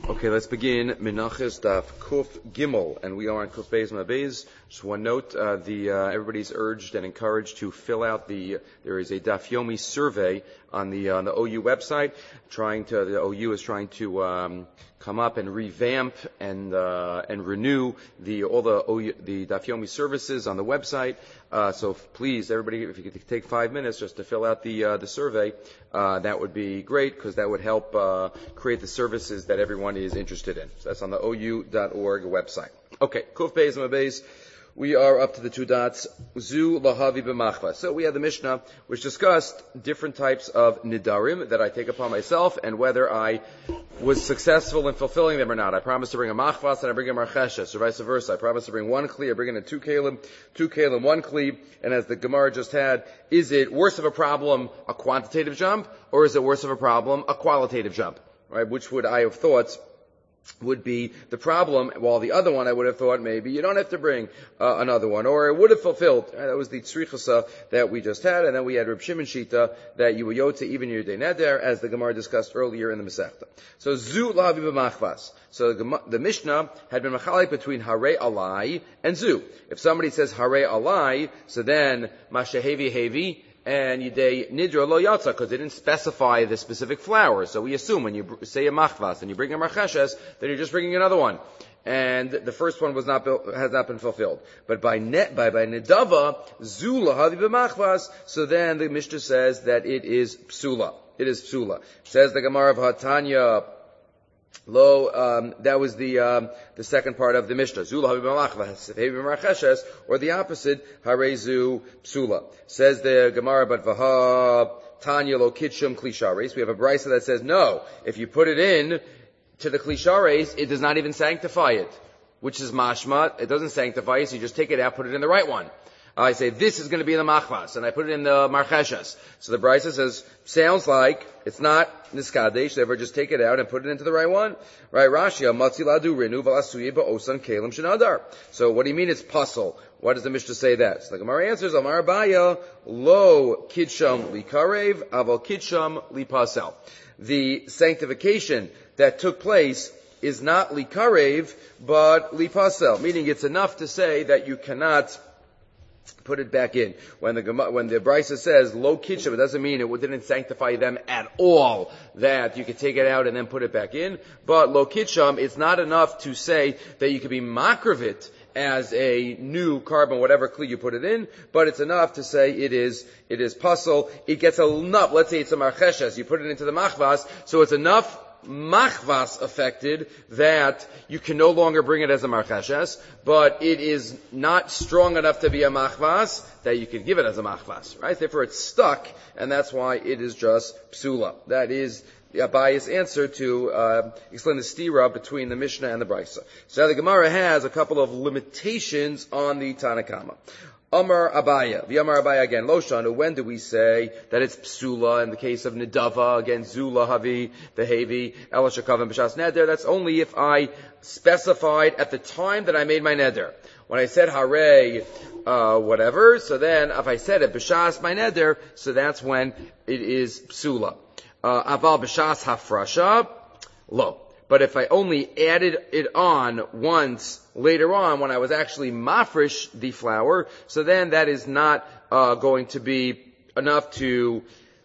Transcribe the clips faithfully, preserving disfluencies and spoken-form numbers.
Okay, let's begin. Menachos Daf Kuf Gimel, and we are on Kuf Beis Mabez. Just one note: uh, the uh, everybody's urged and encouraged to fill out the. There is a Daf Yomi survey on the on the O U website. Trying to the O U is trying to um, come up and revamp and uh, and renew the all the O U, the Daf Yomi services on the website. Uh, so please, everybody, if you could take five minutes just to fill out the uh, the survey, uh, that would be great because that would help uh, create the services that everyone is interested in. So that's on the O U dot org website. Okay, Kuf Beis Mabez. We are up to the two dots. Zu lahavi b'machva. So we had the Mishnah, which discussed different types of nidarim that I take upon myself and whether I was successful in fulfilling them or not. I promised to bring a machvas and I bring a marcheshes, or vice versa. I promised to bring one kli, I bring in a two kalim, two kalim, one kli. And as the Gemara just had, is it worse of a problem a quantitative jump, or is it worse of a problem a qualitative jump? Right? Which would I have thought would be the problem, while the other one I would have thought maybe you don't have to bring uh, another one, or it would have fulfilled. Uh, that was the tzrichasa that we just had, and then we had Reb Shimon Shita that you were yotze even your day neder, as the Gemara discussed earlier in the Masechta. So zu lavi b'machvas. So the, the Mishnah had been machalik between hare alai and zu. If somebody says hare alai, so then mashehevi hevi and yidei nidra lo yatsa, because they didn't specify the specific flower. So we assume when you say a machvas and you bring a marcheshes, then you're just bringing another one. And the first one was not built, has not been fulfilled. But by net, by, by nedava, zula havi b'machvas, so then the Mishnah says that it is psula. It is psula. Says the Gemara of Hatanya, Lo, um, that was the um, the second part of the Mishnah. Zula havi b'machvas, hevi b'marcheshes, or the opposite, harezu psula. Says the Gemara, but vaha tanya lo kitshum klishares. We have a brisa that says no. If you put it in to the klishares, it does not even sanctify it, which is mashma. It doesn't sanctify it, so you just take it out, put it in the right one. I say, this is going to be the machvas, and I put it in the marcheshes. So the brisa says, sounds like it's not niskadesh, therefore just take it out and put it into the right one. Right, Rashi, matziladu renu v'lasuye ba'osan kelim shenadar. So what do you mean it's puzzle? Why does the Mishnah say that? So the Gemara answers, Amar Abaya, lo kidsham li karev, aval kidsham li pasel. The sanctification that took place is not li karev, but li pasel, meaning it's enough to say that you cannot put it back in. When the when the brisa says lo kitchum, it doesn't mean it didn't sanctify them at all, that you could take it out and then put it back in. But lo kitchum, it's not enough to say that you could be makravit as a new carbon, whatever kli you put it in, but it's enough to say it is it is puzzle. It gets enough. Let's say it's a marcheshes. You put it into the machvas, so it's enough machvas affected that you can no longer bring it as a marcheshes, but it is not strong enough to be a machvas that you can give it as a machvas, right? Therefore it's stuck, and that's why it is just psula. That is the Abaya's answer to uh, explain the stira between the Mishnah and the Brisa. So the Gemara has a couple of limitations on the Tanakama. Amar Abaya, the Amar Abaya again, Lo Shanu, when do we say that it's psula in the case of Nidava, again, Zula Havi, the Hevi, Ela Shakav and B'shas Neder? That's only if I specified at the time that I made my Neder. When I said Hare, uh, whatever, so then if I said it, B'shas my Neder, so that's when it is psula. Uh, Aval B'shas Hafrasha, Lo. But if I only added it on once later on when I was actually mafresh the flour, so then that is not uh, going to be enough to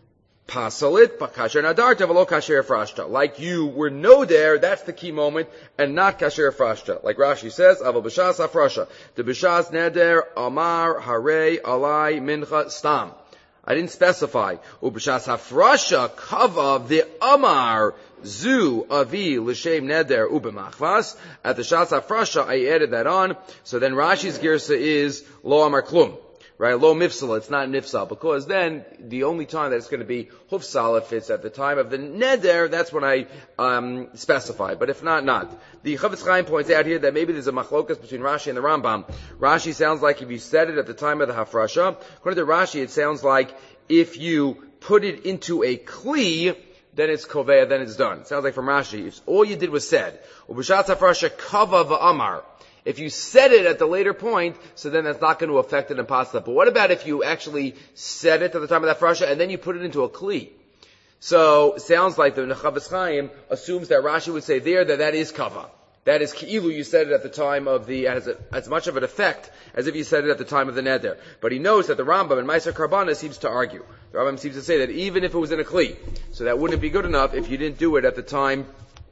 pasal it, but kasher nadarta v'lo kasher frashta. Like you were no there, that's the key moment, and not kasher frashta. Like Rashi says, aval b'shas hafrasha. The b'shas neder, amar, hare, alai, mincha, stam. I didn't specify. Ub'shas hafrasha kava v'amar zu avi l'shem neder ub'machvas. At the shas hafrasha, I added that on. So then Rashi's girsa is lo amar klum. Right? Lo mifsala. It's not nifsal. Because then the only time that it's going to be hufsal, if it's at the time of the neder, that's when I um specify. But if not, not. The Chavetz Chaim points out here that maybe there's a machlokas between Rashi and the Rambam. Rashi sounds like if you said it at the time of the hafrasha. According to Rashi, it sounds like if you put it into a kli, then it's koveya, then it's done. It sounds like from Rashi, if all you did was said, Ubishat hafrasha kava v'amar. If you said it at the later point, so then that's not going to affect it in pasta. But what about if you actually said it at the time of that frasha and then you put it into a kli? So, it sounds like the Chavetz Chaim assumes that Rashi would say there that that is kava. That is ki'ilu, you said it at the time of the, as, a, as much of an effect as if you said it at the time of the neder. But he knows that the Rambam in Meiser Karbana seems to argue. The Rambam seems to say that even if it was in a kli, so that wouldn't be good enough if you didn't do it at the time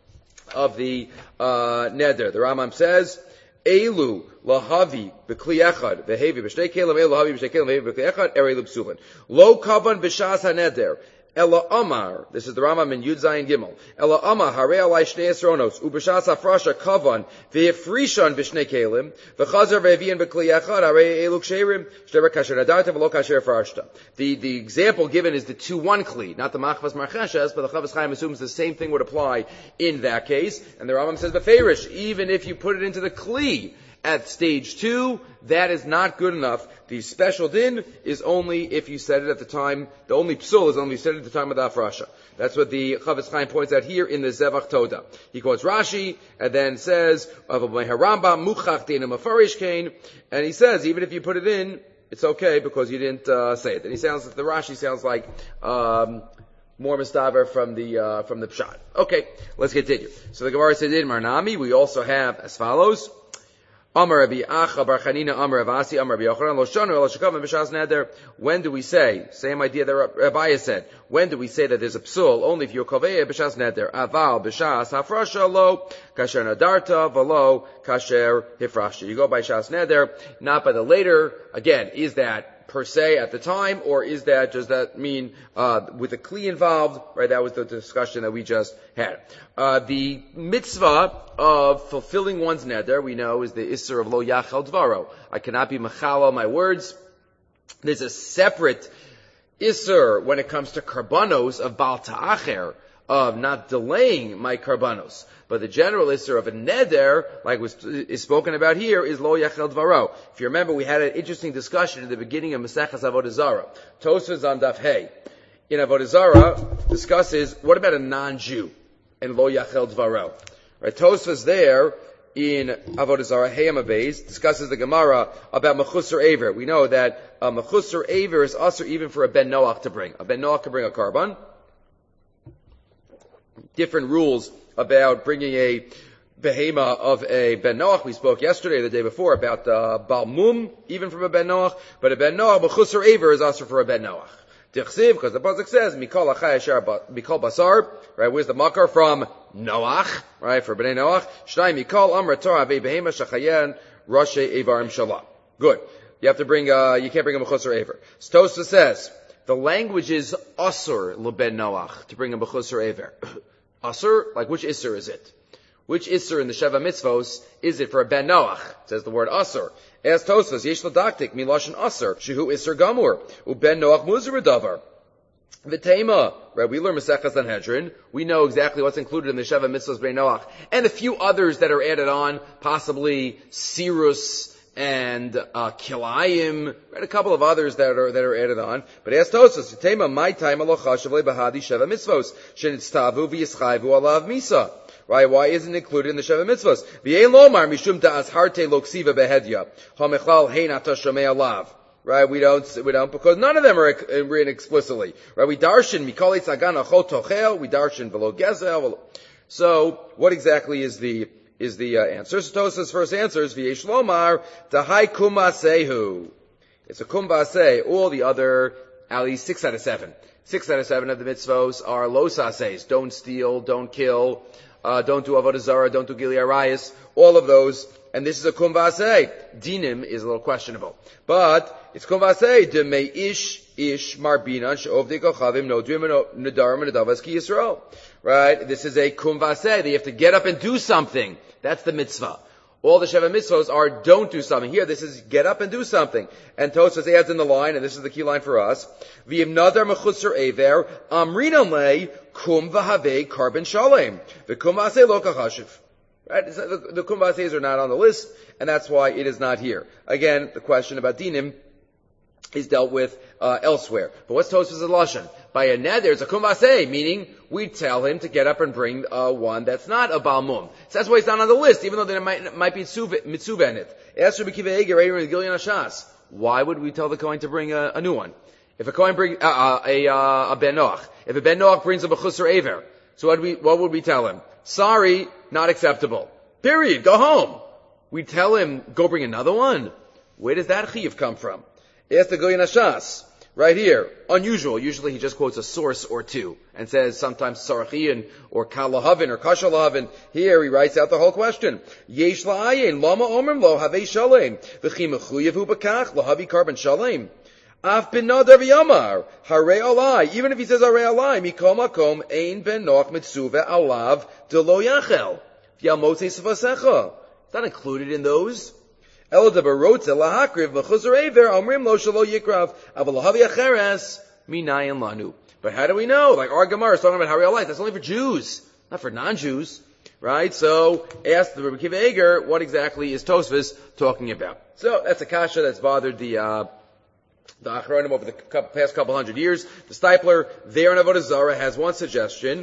of the uh, neder. The Rambam says, Elu lahavi b'kli echad v'hevi b'shtei kelim elu lahavi b'shtei kelim v'hevi b'kli echad erei l'psulin lo kavan b'shas haneder Ela Amar, this is the Rambam in Yud Zayin Gimel. Ela Amar, Harei Alai Shnei Esronos, Ubeshas Afrasha Kavan, Ve'efrishan B'Shnei Kelim, Ve'chazar Ve'evian B'Kli Echad, Harei Elu Ksherim, Shteba Kasher Nadarta, Ve'lo Kasher Farashta. The, the example given is the two one Kli, not the Machvas Marcheshes, but the Chavetz Chaim assumes the same thing would apply in that case. And the Rambam says, Beferish, even if you put it into the Kli, at stage two, that is not good enough. The special din is only if you said it at the time, the only psul is only if you said it at the time of the afrasha. That's what the Chavetz Chaim points out here in the Zevach Toda. He quotes Rashi, and then says, of Rambam, muchach deina mafarish kain, and he says, even if you put it in, it's okay because you didn't uh, say it. And he sounds, the Rashi sounds like, um, more mistaver from the, uh, from the pshat. Okay, let's continue. So the Gemara said in Marnami, we also have as follows, Amar Rabbi Acha Bar Chanina Amar Avasi Amar Rabbi Yochanan Lo Shanu Elo Shekav B'Shas Neder. When do we say, same idea that Rabbi said, when do we say that there's a psul? Only if you're Kovei B'Shas Neder. Aval B'Shas Hafrasha Lo Kasher Nadarta V'Lo Kasher Hifrasha. You go by Shas Neder, not by the later. Again, is that per se at the time, or is that, does that mean, uh, with a kli involved? Right, that was the discussion that we just had. Uh, the mitzvah of fulfilling one's neder, we know, is the isser of lo yachal dvaro. I cannot be mechalal my words. There's a separate isser when it comes to karbanos of bal ta'acher, of not delaying my karbanos. But the general isser of a neder, like was is spoken about here, is lo yachel dvaro. If you remember, we had an interesting discussion at the beginning of Maseches Avodah Zarah. Tosfos on Daf Hey in Avodah Zarah discusses what about a non-Jew and lo yachel dvaro. Right? Tosfos there in Avodah Zarah Hey Amabez discusses the Gemara about mechusar aver. We know that a mechusar aver is usher even for a ben noach to bring. A ben noach can bring a karban. Different rules about bringing a behema of a ben noach. We spoke yesterday, the day before, about uh, bal mum, even from a ben noach. But a ben noach, b'chusar aver, is also for a ben noach. Tichsiv, because the pasuk says, mikol achai asher mikol basar, right? Where's the makar from? Noach, right? For bnei noach. Shnai mikol amra torah ve behema shachayen rashe evarim shalah. Good. You have to bring, uh, you can't bring a b'chusar aver. Tosfos says, the language is asur l'ben noach, to bring a b'chusar aver. Asur, like which Isser is it? Which Isser in the Sheva Mitzvos is it for a Ben Noach? It says the word Asur. As Tosfos, Yesh Ladaktik, Miloshin Asur, Shehu Isser Gamur, U Ben Noach Muzur Davar. V'teima, right, we learn Maseches Sanhedrin, we know exactly what's included in the Sheva Mitzvos Ben Noach, and a few others that are added on, possibly Sirus, and uh, Kilayim, right? A couple of others that are that are added on. But as Tosfos, Tema my time alochashavle bahadi sheva mitzvos shenitztavu v'yischayvu alav misa. Right? Why isn't it included in the sheva mitzvos? V'yein lomar mishum da'as harte loksiva behedya hamechlal hein ata shomei alav. Right? We don't we don't because none of them are written explicitly. Right? We darshan mikol itzagana chot tochel. We darshan v'lo gezel. So what exactly is the is the uh, answer. So Tosfos' first answer is V'yesh lomar Tahai kumasehu. It's a kumbase. All the other, at least six out of seven. Six out of seven of the mitzvos are losases. Don't steal, don't kill, uh, don't do avodah zarah, don't do gili arayis. All of those. And this is a kumbase. Dinim is a little questionable. But it's kumbase. De me ish ish marbinan she'ovdei kochavim nodrim nedarim nedavas ki Yisrael. Right? This is a kumbase. They have to get up and do something. That's the mitzvah. All the Sheva mitzvahs are don't do something. Here, this is get up and do something. And Tosfos adds in the line, and this is the key line for us, V'im nadar mechusar aver, amrinan le, kum v'havei karban shalem. The kumbase lo kachashiv. Right? The, the kumbases are not on the list, and that's why it is not here. Again, the question about dinim is dealt with uh, elsewhere. But what's Tosfos' lashon? By a neder, it's a kumbase, meaning we tell him to get up and bring uh, one that's not a bal mum. So that's why it's not on the list, even though there might, might be mitzuvah in it. Why would we tell the Kohen to bring a, a new one? If a Kohen brings, uh, uh, a, uh, a Ben Noach, if a Ben Noach brings a Bechusar Aver, so what, do we, what would we tell him? Sorry, not acceptable. Period. Go home. We tell him, go bring another one. Where does that chiyuv come from? Ask the Goyen Hashas. Right here. Unusual. Usually he just quotes a source or two and says sometimes Sarachian or Kalahavin or Kashalahavin. Here he writes out the whole question. Yesh la'ayin, lama omrim lo, havei shalem. V'chi mechuyev hu b'kach, lahavi karban shalem. Af bin nadar v'yamar, harei alai. Even if he says harei alai, mikom makom, ein ben noach mitzuve alav de lo yachel. V'yamotei sevasecha. It's not included in those. Elo debarotze lahakriv v'chuzar aver omrim lo shalo yikrav aval lahavi acheres minayin lanu. But how do we know? Like our Gemara is talking about harei alai. That's only for Jews, not for non-Jews, right? So ask the Rebbe Akiva Eger what exactly is Tosfos talking about. So that's a kasha that's bothered the uh, the Achronim over the past couple hundred years. The Stipler there in Avodah Zarah has one suggestion.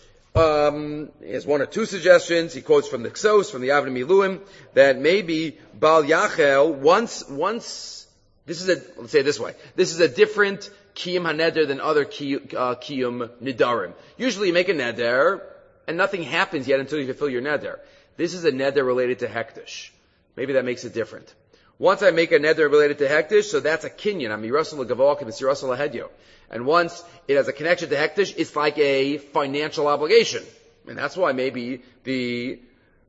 Um, he has one or two suggestions. He quotes from the Ksos, from the Avnei Miluim, that maybe Bal Yachel, once, once, this is a, let's say it this way, this is a different Kiyum HaNeder than other Kiyum, uh, Kiyum Nidarim. Usually you make a Neder, and nothing happens yet until you fulfill your Neder. This is a Neder related to Hektish. Maybe that makes it different. Once I make a Neder related to Hektish, so that's a Kinyan. I'm Yirasal L'Gavok, and it's Yirasal L'Hedyo. And once it has a connection to Hektish, it's like a financial obligation. And that's why maybe the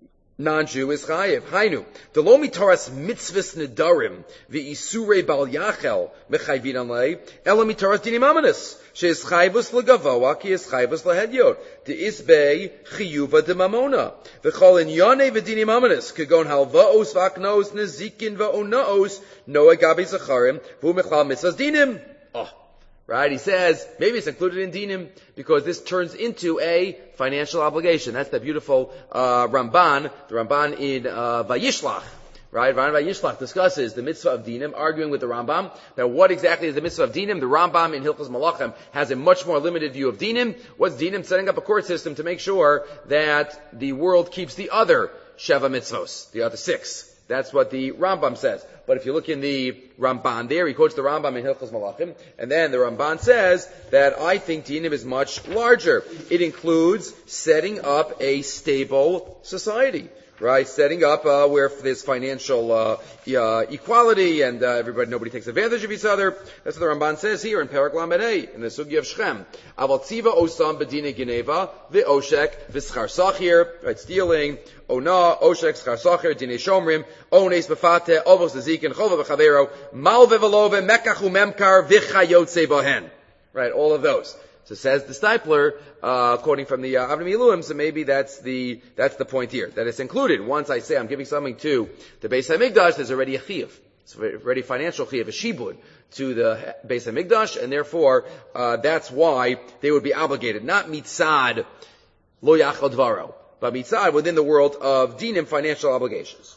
non-Jew is chayiv. Hainu. The lo mitaras mitzvahs nedarim v'isure bal yachel mechayvin alei ela mitaras dinim amanis she'is chayvus legavoa ki is chayvus lehedyot the isbei chiyuva de mamona v'chol in yonei v'dinim amanis kegon halvaos v'aknos nezikin v'onaos noa gabi zacharim v'u mechlal mitzvahs dinim. Oh. Right? He says, maybe it's included in dinim, because this turns into a financial obligation. That's the beautiful, uh, Ramban, the Ramban in, uh, Vayishlach. Right? Ramban Vayishlach discusses the mitzvah of dinim, arguing with the Rambam. Now, what exactly is the mitzvah of dinim? The Rambam in Hilchos Malachim has a much more limited view of dinim. What's dinim? Setting up a court system to make sure that the world keeps the other Sheva mitzvos, the other six. That's what the Rambam says. But if you look in the Ramban there, he quotes the Rambam in Hilchos Malachim, and then the Ramban says that I think dinim is much larger. It includes setting up a stable society, right? Setting up uh, where there's financial uh, uh, equality and uh, everybody, nobody takes advantage of each other. That's what the Ramban says here in Perek Lamed Hey, in the Sugi of Shechem. Aval tziva osam b'dinei geneva v'oshek v'schar sachir, right? Stealing. Ona, Oshek, Schar Sacher, Dinei Shomrim, Ones Befate, Ovos Zezikin, Chova Bechavero, Malve Velove, Mekachu Memkar, Vichayotze Bohen. Right, all of those. So says the Stipler, uh, quoting from the uh, Avnei Miluim, so maybe that's the, that's the point here, that it's included. Once I say I'm giving something to the Beis HaMikdash, there's already a chiyuv. It's already financial chiyuv, a shibud, to the Beis HaMikdash, and therefore, uh, that's why they would be obligated. Not mitzad, lo yachal dvaro. But mitzad, within the world of dinim, financial obligations.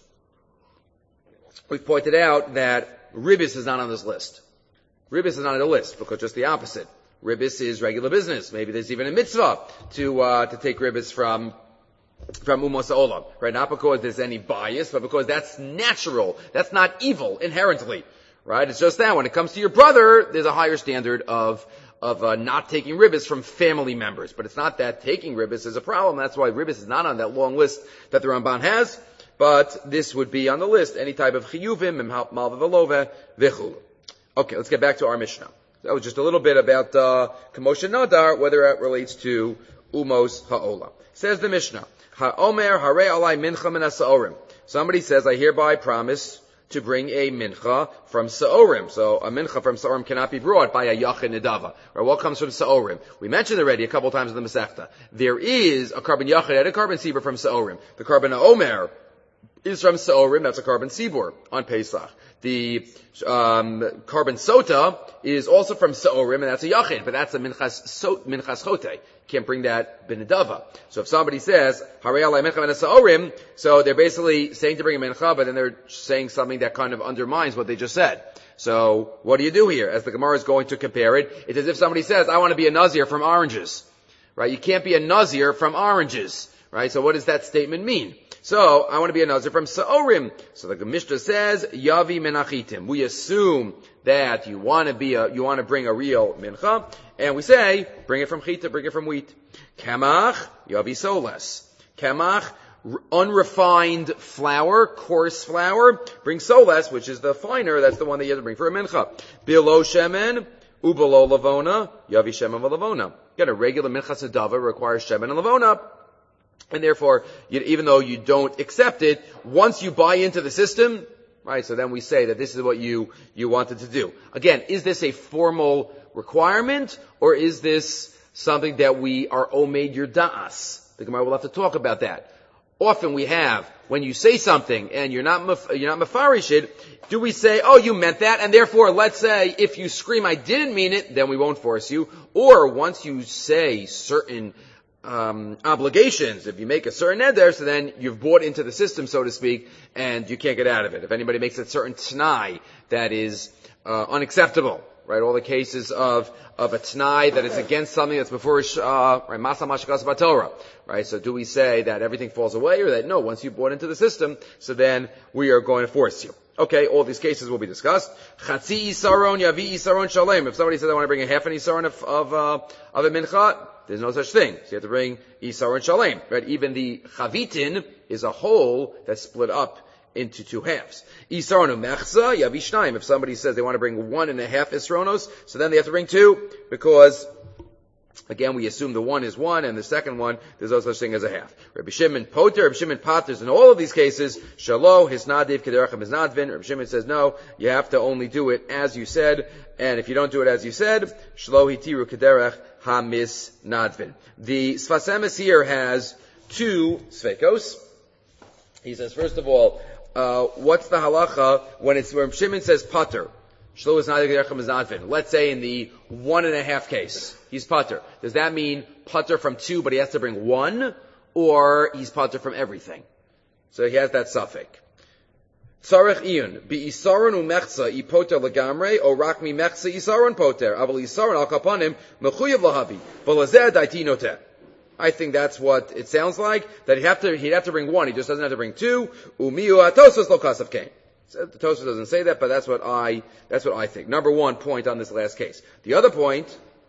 We've pointed out that ribis is not on this list. Ribis is not on the list, because just the opposite. Ribis is regular business. Maybe there's even a mitzvah to, uh, to take ribis from, from umos ha'olam. Right? Not because there's any bias, but because that's natural. That's not evil, inherently. Right? It's just that when it comes to your brother, there's a higher standard of of uh, not taking ribis from family members. But it's not that taking ribis is a problem. That's why ribis is not on that long list that the Ramban has. But this would be on the list, any type of chiyuvim, malva velove, vichul. Okay, let's get back to our Mishnah. That was just a little bit about uh, Kamosha Nadar, whether it relates to umos ha'olam. Says the Mishnah, ha'omer harei alai mincha min ha'sa'orim. Somebody says, I hereby promise to bring a mincha from Sa'orim. So a mincha from Sa'orim cannot be brought by a Yachid Nedava. Or what comes from Sa'orim? We mentioned already a couple times in the Masechta. There is a carbon Yachid and a carbon Sibur from Sa'orim. The carbon Omer is from Sa'orim, that's a carbon Sibur on Pesach. The um, carbon Sota is also from Sa'orim, and that's a Yachid, but that's a Minchas, so, minchas Chote. Can't bring that Benedava. So if somebody says, Harei alai mincha min Sa'orim, so they're basically saying to bring a mincha, but then they're saying something that kind of undermines what they just said. So what do you do here? As the Gemara is going to compare it, it's as if somebody says, I want to be a Nazir from oranges. Right? You can't be a Nazir from oranges. Right? So what does that statement mean? So, I want to be a nazir from Sa'orim. So the Mishnah says, Yavi menachitim. We assume that you want to be a, you want to bring a real mincha, and we say, bring it from chita, bring it from wheat. Kamach, Yavi soles. Kamach, unrefined flour, coarse flour, bring soles, which is the finer, that's the one that you have to bring for a mincha. Bilo shemen, ubalo lavona, Yavi shemen v'lavona. Again, a regular mincha sedava requires shemen and lavona. And therefore, you, even though you don't accept it, once you buy into the system, right, so then we say that this is what you, you wanted to do. Again, is this a formal requirement, or is this something that we are omeid your da'as? The Gemara will have to talk about that. Often we have, when you say something and you're not, you're not mafarish it, do we say, oh, you meant that, and therefore, let's say, if you scream, I didn't mean it, then we won't force you. Or once you say certain Um, obligations, if you make a certain neder, so then you've bought into the system, so to speak, and you can't get out of it. If anybody makes a certain t'nai that is uh, unacceptable, right? All the cases of of a t'nai that is against something that's before uh, right? Masa mashkas batorah, right? So do we say that everything falls away, or that no, once you bought into the system, so then we are going to force you? Okay, all these cases will be discussed. Chatzi isaron yavi isaron shalem. If somebody says I want to bring a half an isaron of of, uh, of a mincha, there's no such thing. So you have to bring isaron shalem, right? Even the chavitin is a whole that's split up into two halves. Isaron umechza yavi shnayim. If somebody says they want to bring one and a half isronos, so then they have to bring two, because again, we assume the one is one, and the second one, there's no such thing as a half. Rabbi Shimon poter, Rabbi Shimon paters, in all of these cases, shalo, hisnadiv, kederachem, hisnadvin. Rabbi Shimon says, no, you have to only do it as you said, and if you don't do it as you said, shalo hitiru kederach hamis nadvin. The Sfas Emes here has two sveikos. He says, first of all, uh, what's the halacha when it's, when Shimon says pater? Shlo is not is not fin. Let's say in the one and a half case, he's pater. Does that mean pater from two, but he has to bring one, or he's pater from everything? So he has that suffix. Tzarech iyun bi isaron umechza i poter legamre o rak mi mechza isaron poter aval isaron al kapanim mechuyev lahavi v'lazeh daiti noteh. I think that's what it sounds like, that he'd have to he'd have to bring one. He just doesn't have to bring two. Umiu atosos lo kasav kain. The Tosfos doesn't say that, but that's what I, that's what I think. Number one point on this last case. The other point,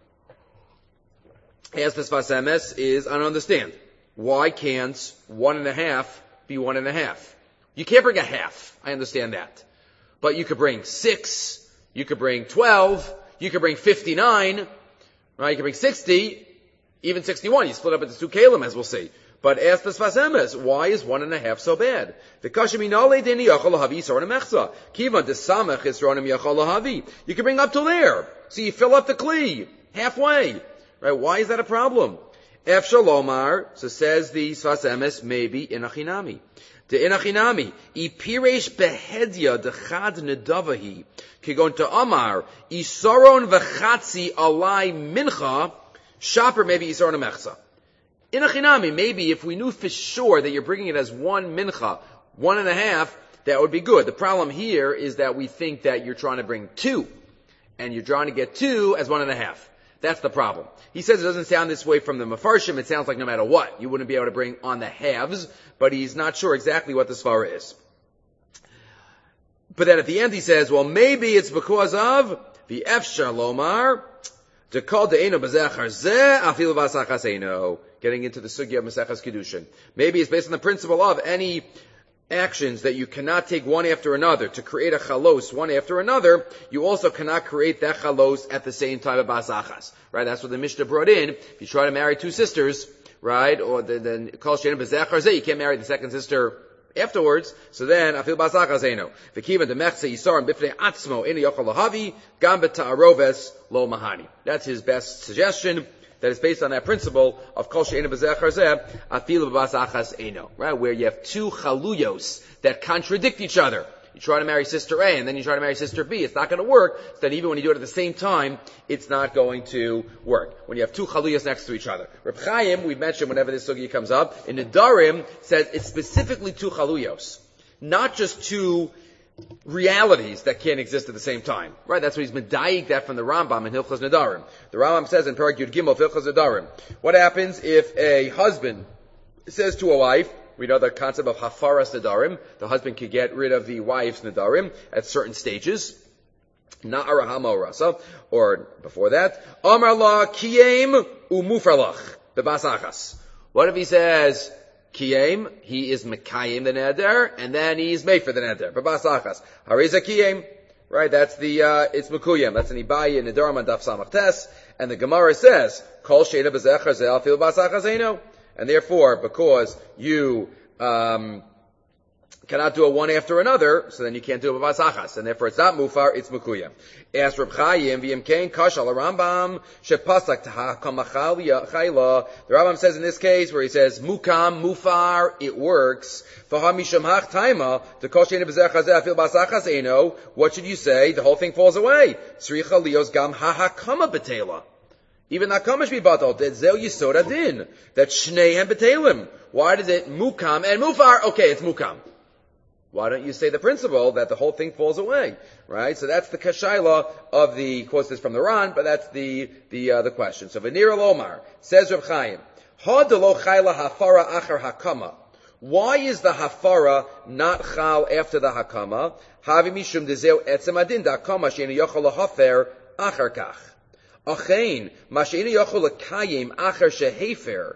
as the Sfas Emes, is I don't understand. Why can't one and a half be one and a half? You can't bring a half. I understand that. But you could bring six, you could bring twelve, you could bring fifty-nine, right? You could bring sixty, even sixty-one. You split up into two kalim, as we'll see. But ask the Sfas Emes, why is one and a half so bad? The kashaminale deni yachol lahavi isaron mechza. Kivan desamech isronim yachol lahavi. You can bring up till there. So you fill up the kli halfway. Right? Why is that a problem? Ef shalomar, so says the Sfas Emes, maybe inachinami. The inachinami, ipiresh behedya dechad nedavahi, kigon to amar, isaron v'chatzi alai mincha, shaper maybe isaron mechza. In a chinami, maybe if we knew for sure that you're bringing it as one mincha, one and a half, that would be good. The problem here is that we think that you're trying to bring two, and you're trying to get two as one and a half. That's the problem. He says it doesn't sound this way from the Mefarshim. It sounds like no matter what, you wouldn't be able to bring on the halves, but he's not sure exactly what the svara is. But then at the end he says, well, maybe it's because of the efshar lomar, to call the eno bezechar zeh afil vasachas eno. Getting into the sugya of Maseches Kedushin. Maybe it's based on the principle of any actions that you cannot take one after another to create a chalos one after another, you also cannot create that chalos at the same time of basachas. Right? That's what the Mishnah brought in. If you try to marry two sisters, right, or then kol she'en bezechar zeh, you can't marry the second sister afterwards, so then afil basachas eno. V'kivan demechse yisarim bifnei atzmo eno yochol lahavi gam beta'aroves lo mahani. That's his best suggestion. That is based on that principle of kol she'ena b'zechar zeh, afilu b'basachas eno, right? Where you have two chaluyos that contradict each other. You try to marry sister A and then you try to marry sister B. It's not going to work. So then even when you do it at the same time, it's not going to work. When you have two chaluyos next to each other. Reb Chaim, we've mentioned whenever this sugya comes up, in the Darim, says it's specifically two chaluyos. Not just two realities that can't exist at the same time. Right? That's what he's medayik that from the Rambam in Hilchos Nedarim. The Rambam says in Perek Yud Gimel Hilchos Nedarim, what happens if a husband says to a wife, we know the concept of hafaras nedarim. The husband could get rid of the wife's nedarim at certain stages. Na'ara hama rasa, or before that, Amar la kiyem umufarlach bebasachas. What if he says kiyem? He is mekayem the neder, and then he's made for the neder bebasachas. Hariza kiyem, right? That's the uh, it's mekuyem. That's an ibayi nedarim on daf samach tes, and the Gemara says kol sheina bezechar ze alfil basachas eino, and therefore because you um, cannot do it one after another, so then you can't do it b'vasachas, and therefore it's not mufar, it's mekuyem. Ask Reb Chaim, v'yimkein kashal Rambam shepasak tahakam chayla. The Rambam says in this case where he says mukam mufar, it works. V'hamisham hach taima the kol sheina b'zechar zeh afil basachas eino. What should you say? The whole thing falls away. Tzricha lios gam hahakama betela. Even hakama should be batal. That zel yisod adin. That shneihem betelim. Why does it mukam and mufar? Okay, it's mukam. Why don't you say the principle that the whole thing falls away, right? So that's the kashayla of the, of course, this from the Ran, but that's the the uh, the question. So Venira Lomar says Reb Chaim, Ha de lo chayla hafara acher hakama. Why is the hafara not chal after the hakama? Havi mishum dezeu etzem adin da hakama she'enu yochol lahafer acher kach. Achein ma she'enu yochol lakayim acher shehefer.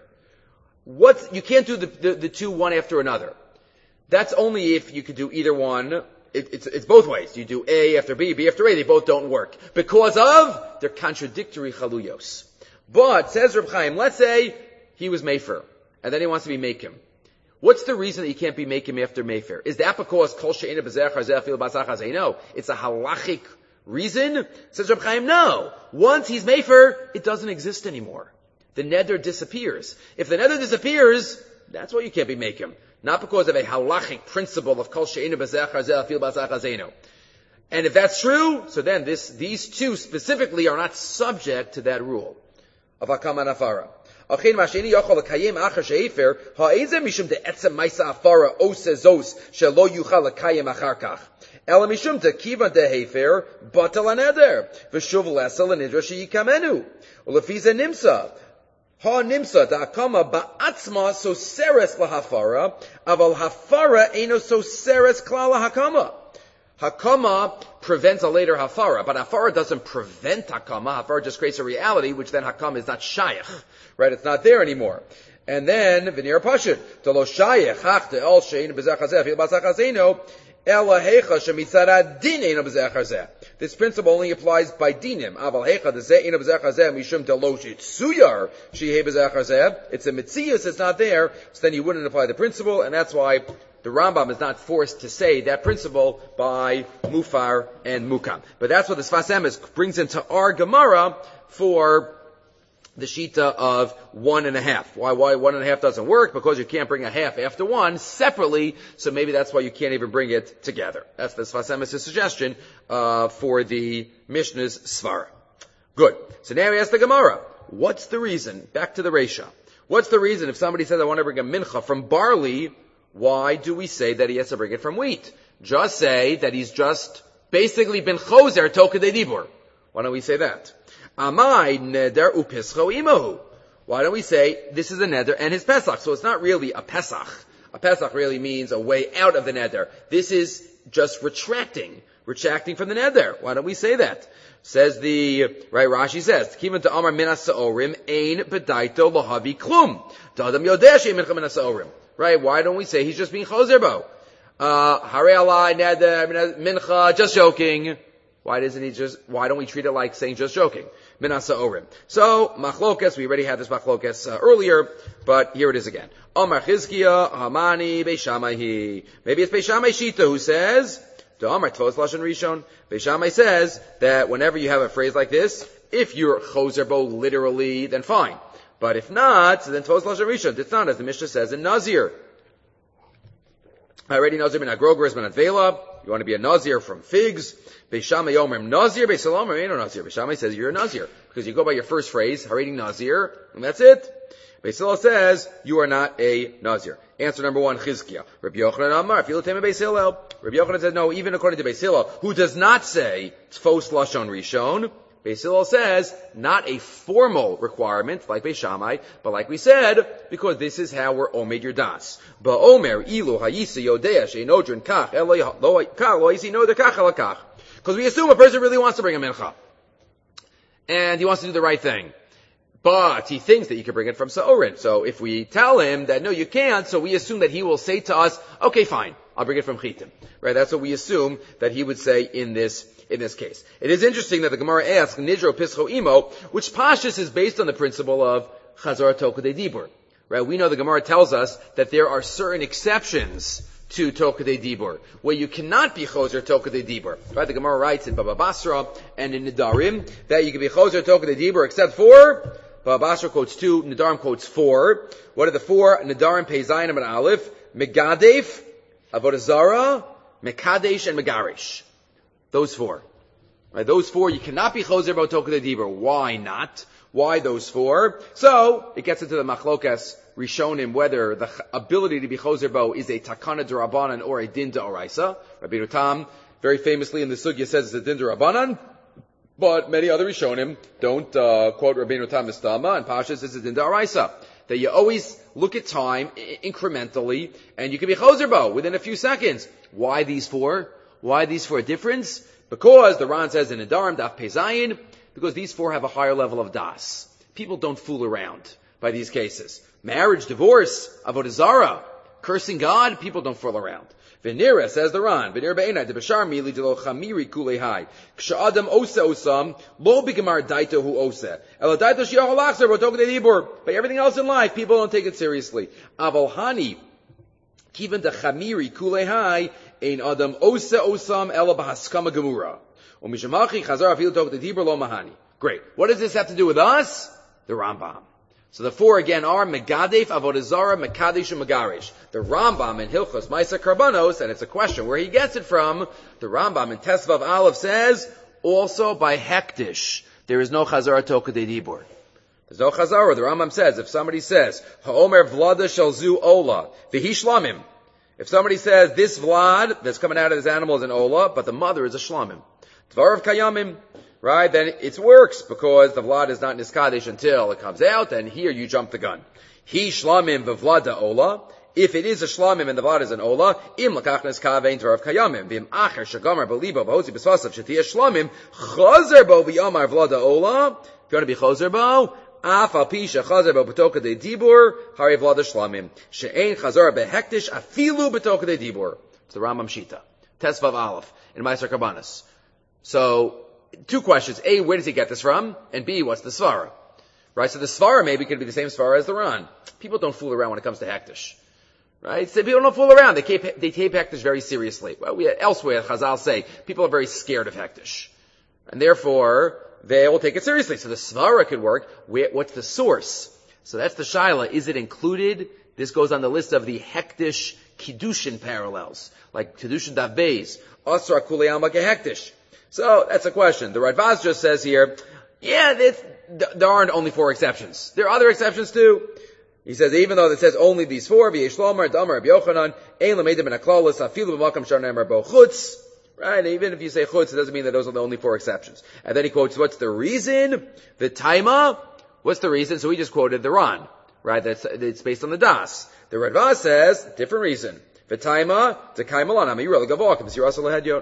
What you can't do the, the the two one after another. That's only if you could do either one. It, it's, it's both ways. You do A after B, B after A. They both don't work. Because of their contradictory chaluyos. But, says Reb Chaim, let's say he was Mefer, and then he wants to be Mekim. What's the reason that you can't be Mekim after Mefer? Is that because Kol She'ena B'Zechar Zeh Basachas? No. It's a halachic reason? Says Reb Chaim, no. Once he's Mefer, it doesn't exist anymore. The neder disappears. If the neder disappears, that's why you can't be Mekim. Not because of a halachic principle of kol she'ena b'zechar zeh afil basachas eino. And if that's true, so then this, these two specifically are not subject to that rule of hakama nafara. Achin masheni yochol lekayim acher she'efer ha'ezeh mishum de'etzem ma'isa afara ose zos shelo yuchal lekayim achar kach. Ela mishum de'kiva de'hefer batal aneder v'shuv lesel l'nidra she'ikamenu ulefize nimsa. Ha nimsa da akama ba'atzma so seres lahafara, aval hafara eino so seres klala hakama. Hakama prevents a later hafara, but hafara doesn't prevent hakama. Hafara just creates a reality, which then hakama is not shayach, right? It's not there anymore. And then v'nir pashut to lo shayach hach de el shein b'zachazeh fil b'zachazeno ela hecha shemitzara din eino b'zachazeh. This principle only applies by dinim. Aval hecha de zeh eino b'zachazeh mishum de lo shitsuyar shehei b'zachazeh. It's a mitzias, it's not there, so then you wouldn't apply the principle, and that's why the Rambam is not forced to say that principle by mufar and mukam. But that's what the Sfas Emes brings into our Gemara for the shita of one and a half. Why, why one and a half doesn't work? Because you can't bring a half after one separately, so maybe that's why you can't even bring it together. That's the Sfas Emes' suggestion, uh, for the Mishnah's Svara. Good. So now we ask the Gemara, what's the reason? Back to the Reisha. What's the reason if somebody says, I want to bring a mincha from barley, why do we say that he has to bring it from wheat? Just say that he's just basically been choser toka de dibur. Why don't we say that? Amai neder upischo imahu. Why don't we say this is a neder and his pesach? So it's not really a pesach. A pesach really means a way out of the neder. This is just retracting, retracting from the neder. Why don't we say that? Says the, right, Rashi says, Kivan to Amar minas sa'orim ein bedaito lahavi klum. Dadam yodeh she'im mincha minas sa'orim. Right? Why don't we say he's just being choser bo? Uh, Hare alai neder mincha, just joking. Why doesn't he just, why don't we treat it like saying just joking? Minasa orim. So, machlokas, we already had this machlokas uh, earlier, but here it is again. Omar Chizkiya, Hamani, Beishamai. Maybe it's Beishamai Shita who says, to Omar Tvos Lashon Rishon. Beishamai says that whenever you have a phrase like this, if you're choser bo literally, then fine. But if not, then Tvos Lashon Rishon. It's not, as the Mishnah says in Nazir. Already Nazir min agrogeres min advela. You want to be a Nazir from figs. Beishamai Yomer Nazir, Beisalom ain't no Nazir. Beishamai says you're a Nazir because you go by your first phrase, Haredim Nazir, and that's it. Beisillah says you are not a Nazir. Answer number one, Chizkiah. Rabbi Yochanan Amar, if you tell me Beisillah. Rabbi Yochanan said no, even according to Beisillah, who does not say Tfos Lashon Rishon. Beis Hillel says, not a formal requirement, like Beis Shammai, but like we said, because this is how we're omed your das. Ba'omer ilu hayisi yodea she'enodrin kach, elo kach, lo yisi noder kach, elo kach. Because we assume a person really wants to bring a mincha. And he wants to do the right thing. But he thinks that you can bring it from Sa'orin. So if we tell him that no, you can't, so we assume that he will say to us, okay, fine, I'll bring it from Chitim. Right? That's what we assume that he would say in this, in this case. It is interesting that the Gemara asks, Nidro Pischo Imo, which Pashtus is based on the principle of Chazar Tokadei Dibur. Right? We know the Gemara tells us that there are certain exceptions to Tokadei Dibur, where you cannot be Choser Tokadei Dibur. Right? The Gemara writes in Baba Basra and in Nidarim that you can be Choser Tokadei Dibur except for Baba Basra quotes two, Nidarim quotes four. What are the four? Nidarim Pei Zayin and Aleph, Megadef, Avodah Zarah, Mekadesh, and Megarish. Those four. Right? Those four, you cannot be Choser Bo Tokadei Dibur. Why not? Why those four? So, it gets into the Machlokas Rishonim, whether the ability to be Choser Bo is a Takana D'Rabbanan or a Din D'Oraisa. Rabbeinu Tam, very famously in the Sugya, says it's a Din D'Rabbanan. But many other Rishonim don't uh, quote Rabbeinu Tam Mistama, and Pashas is a Din D'Oraisa. That you always look at time I- incrementally, and you can be Choser Bo within a few seconds. Why these four? Why these four difference? Because the Ran says in Nidarim, Daf Pei Zayin, because these four have a higher level of das. People don't fool around by these cases. Marriage, divorce, Avodah Zarah, cursing God, people don't fool around. Venira, says the Ran, Venira be'enai, de b'shar mili de lo chamiri kulei hai. K'sha'adam ose osam, lo b'gemar daito hu ose. Ela daito shi'ah halachzer, b'tok de'dibur. By everything else in life, people don't take it seriously. Aval hani, kiven de chamiri kulei hai, ein adam ose osam, ela b'haskama gemura. Umishamachi chazar afil tok de'dibur lo mahani. Great. What does this have to do with us? The Rambam. So the four again are Megadef, Avodah Zarah, Mekadesh, and Megarish. The Rambam in Hilchos Maisa Karbanos, and it's a question where he gets it from, the Rambam in Tesvav Aleph says, also by Hektish, there is no Chazara Tokadei Dibur. There's no Chazara. The Rambam says, if somebody says, Ha'omer Vlada Shalzu Ola, V'hi Shlamim. If somebody says, this Vlad that's coming out of this animal is an Ola, but the mother is a Shlamim. Dvarav Kayamim. Right, then it works because the vlad is not niskadesh until it comes out, and here you jump the gun. He shlamim v'vlada ola. If it is a shlamim and the vlad is an ola, im lakach niskavein dvarav kayamim. V'im acher shagamar b'libo b'hosi b'svasav shetiyah shlamim chazer bo v'yamar v'lada ola. If you want to be chazer bo, af al pisha chazer bo b'toka de dibur hari v'lada shlamim she'ein chazer behektish afilu b'toka de dibur. It's the Rambam Shita, Tesvav Aleph in Meiser Karbanos. So. Two questions. A, where does he get this from? And B, what's the Svara? Right? So the Svara maybe could be the same Svara as the Ran. People don't fool around when it comes to Hektish. Right? So people don't fool around. They take, they take Hektish very seriously. Well, we, elsewhere, Chazal say, people are very scared of Hektish. And therefore, they will take it seriously. So the Svara could work. Where, what's the source? So that's the Shaila. Is it included? This goes on the list of the Hektish Kiddushin parallels. Like Kiddushin Dav Beis. Asra Kulei Alma Hektish. So, that's a question. The Radvaz just says here, yeah, there aren't only four exceptions. There are other exceptions too. He says, even though it says only these four, V'yesh Lomar, Damar, B'yochanan, Ein L'meidim Ben HaKlalos, Afilu B'makam Shar Ne'emar Bo Chutz. Right? Even if you say Chutz, it doesn't mean that those are the only four exceptions. And then he quotes, what's the reason? The Taima. What's the reason? So he just quoted the Ran. Right? That's, it's based on the Das. The Radvaz says, different reason. The Taima, T'kaimalan, Amir L'gavok, M'sir Asal L'Hedyot.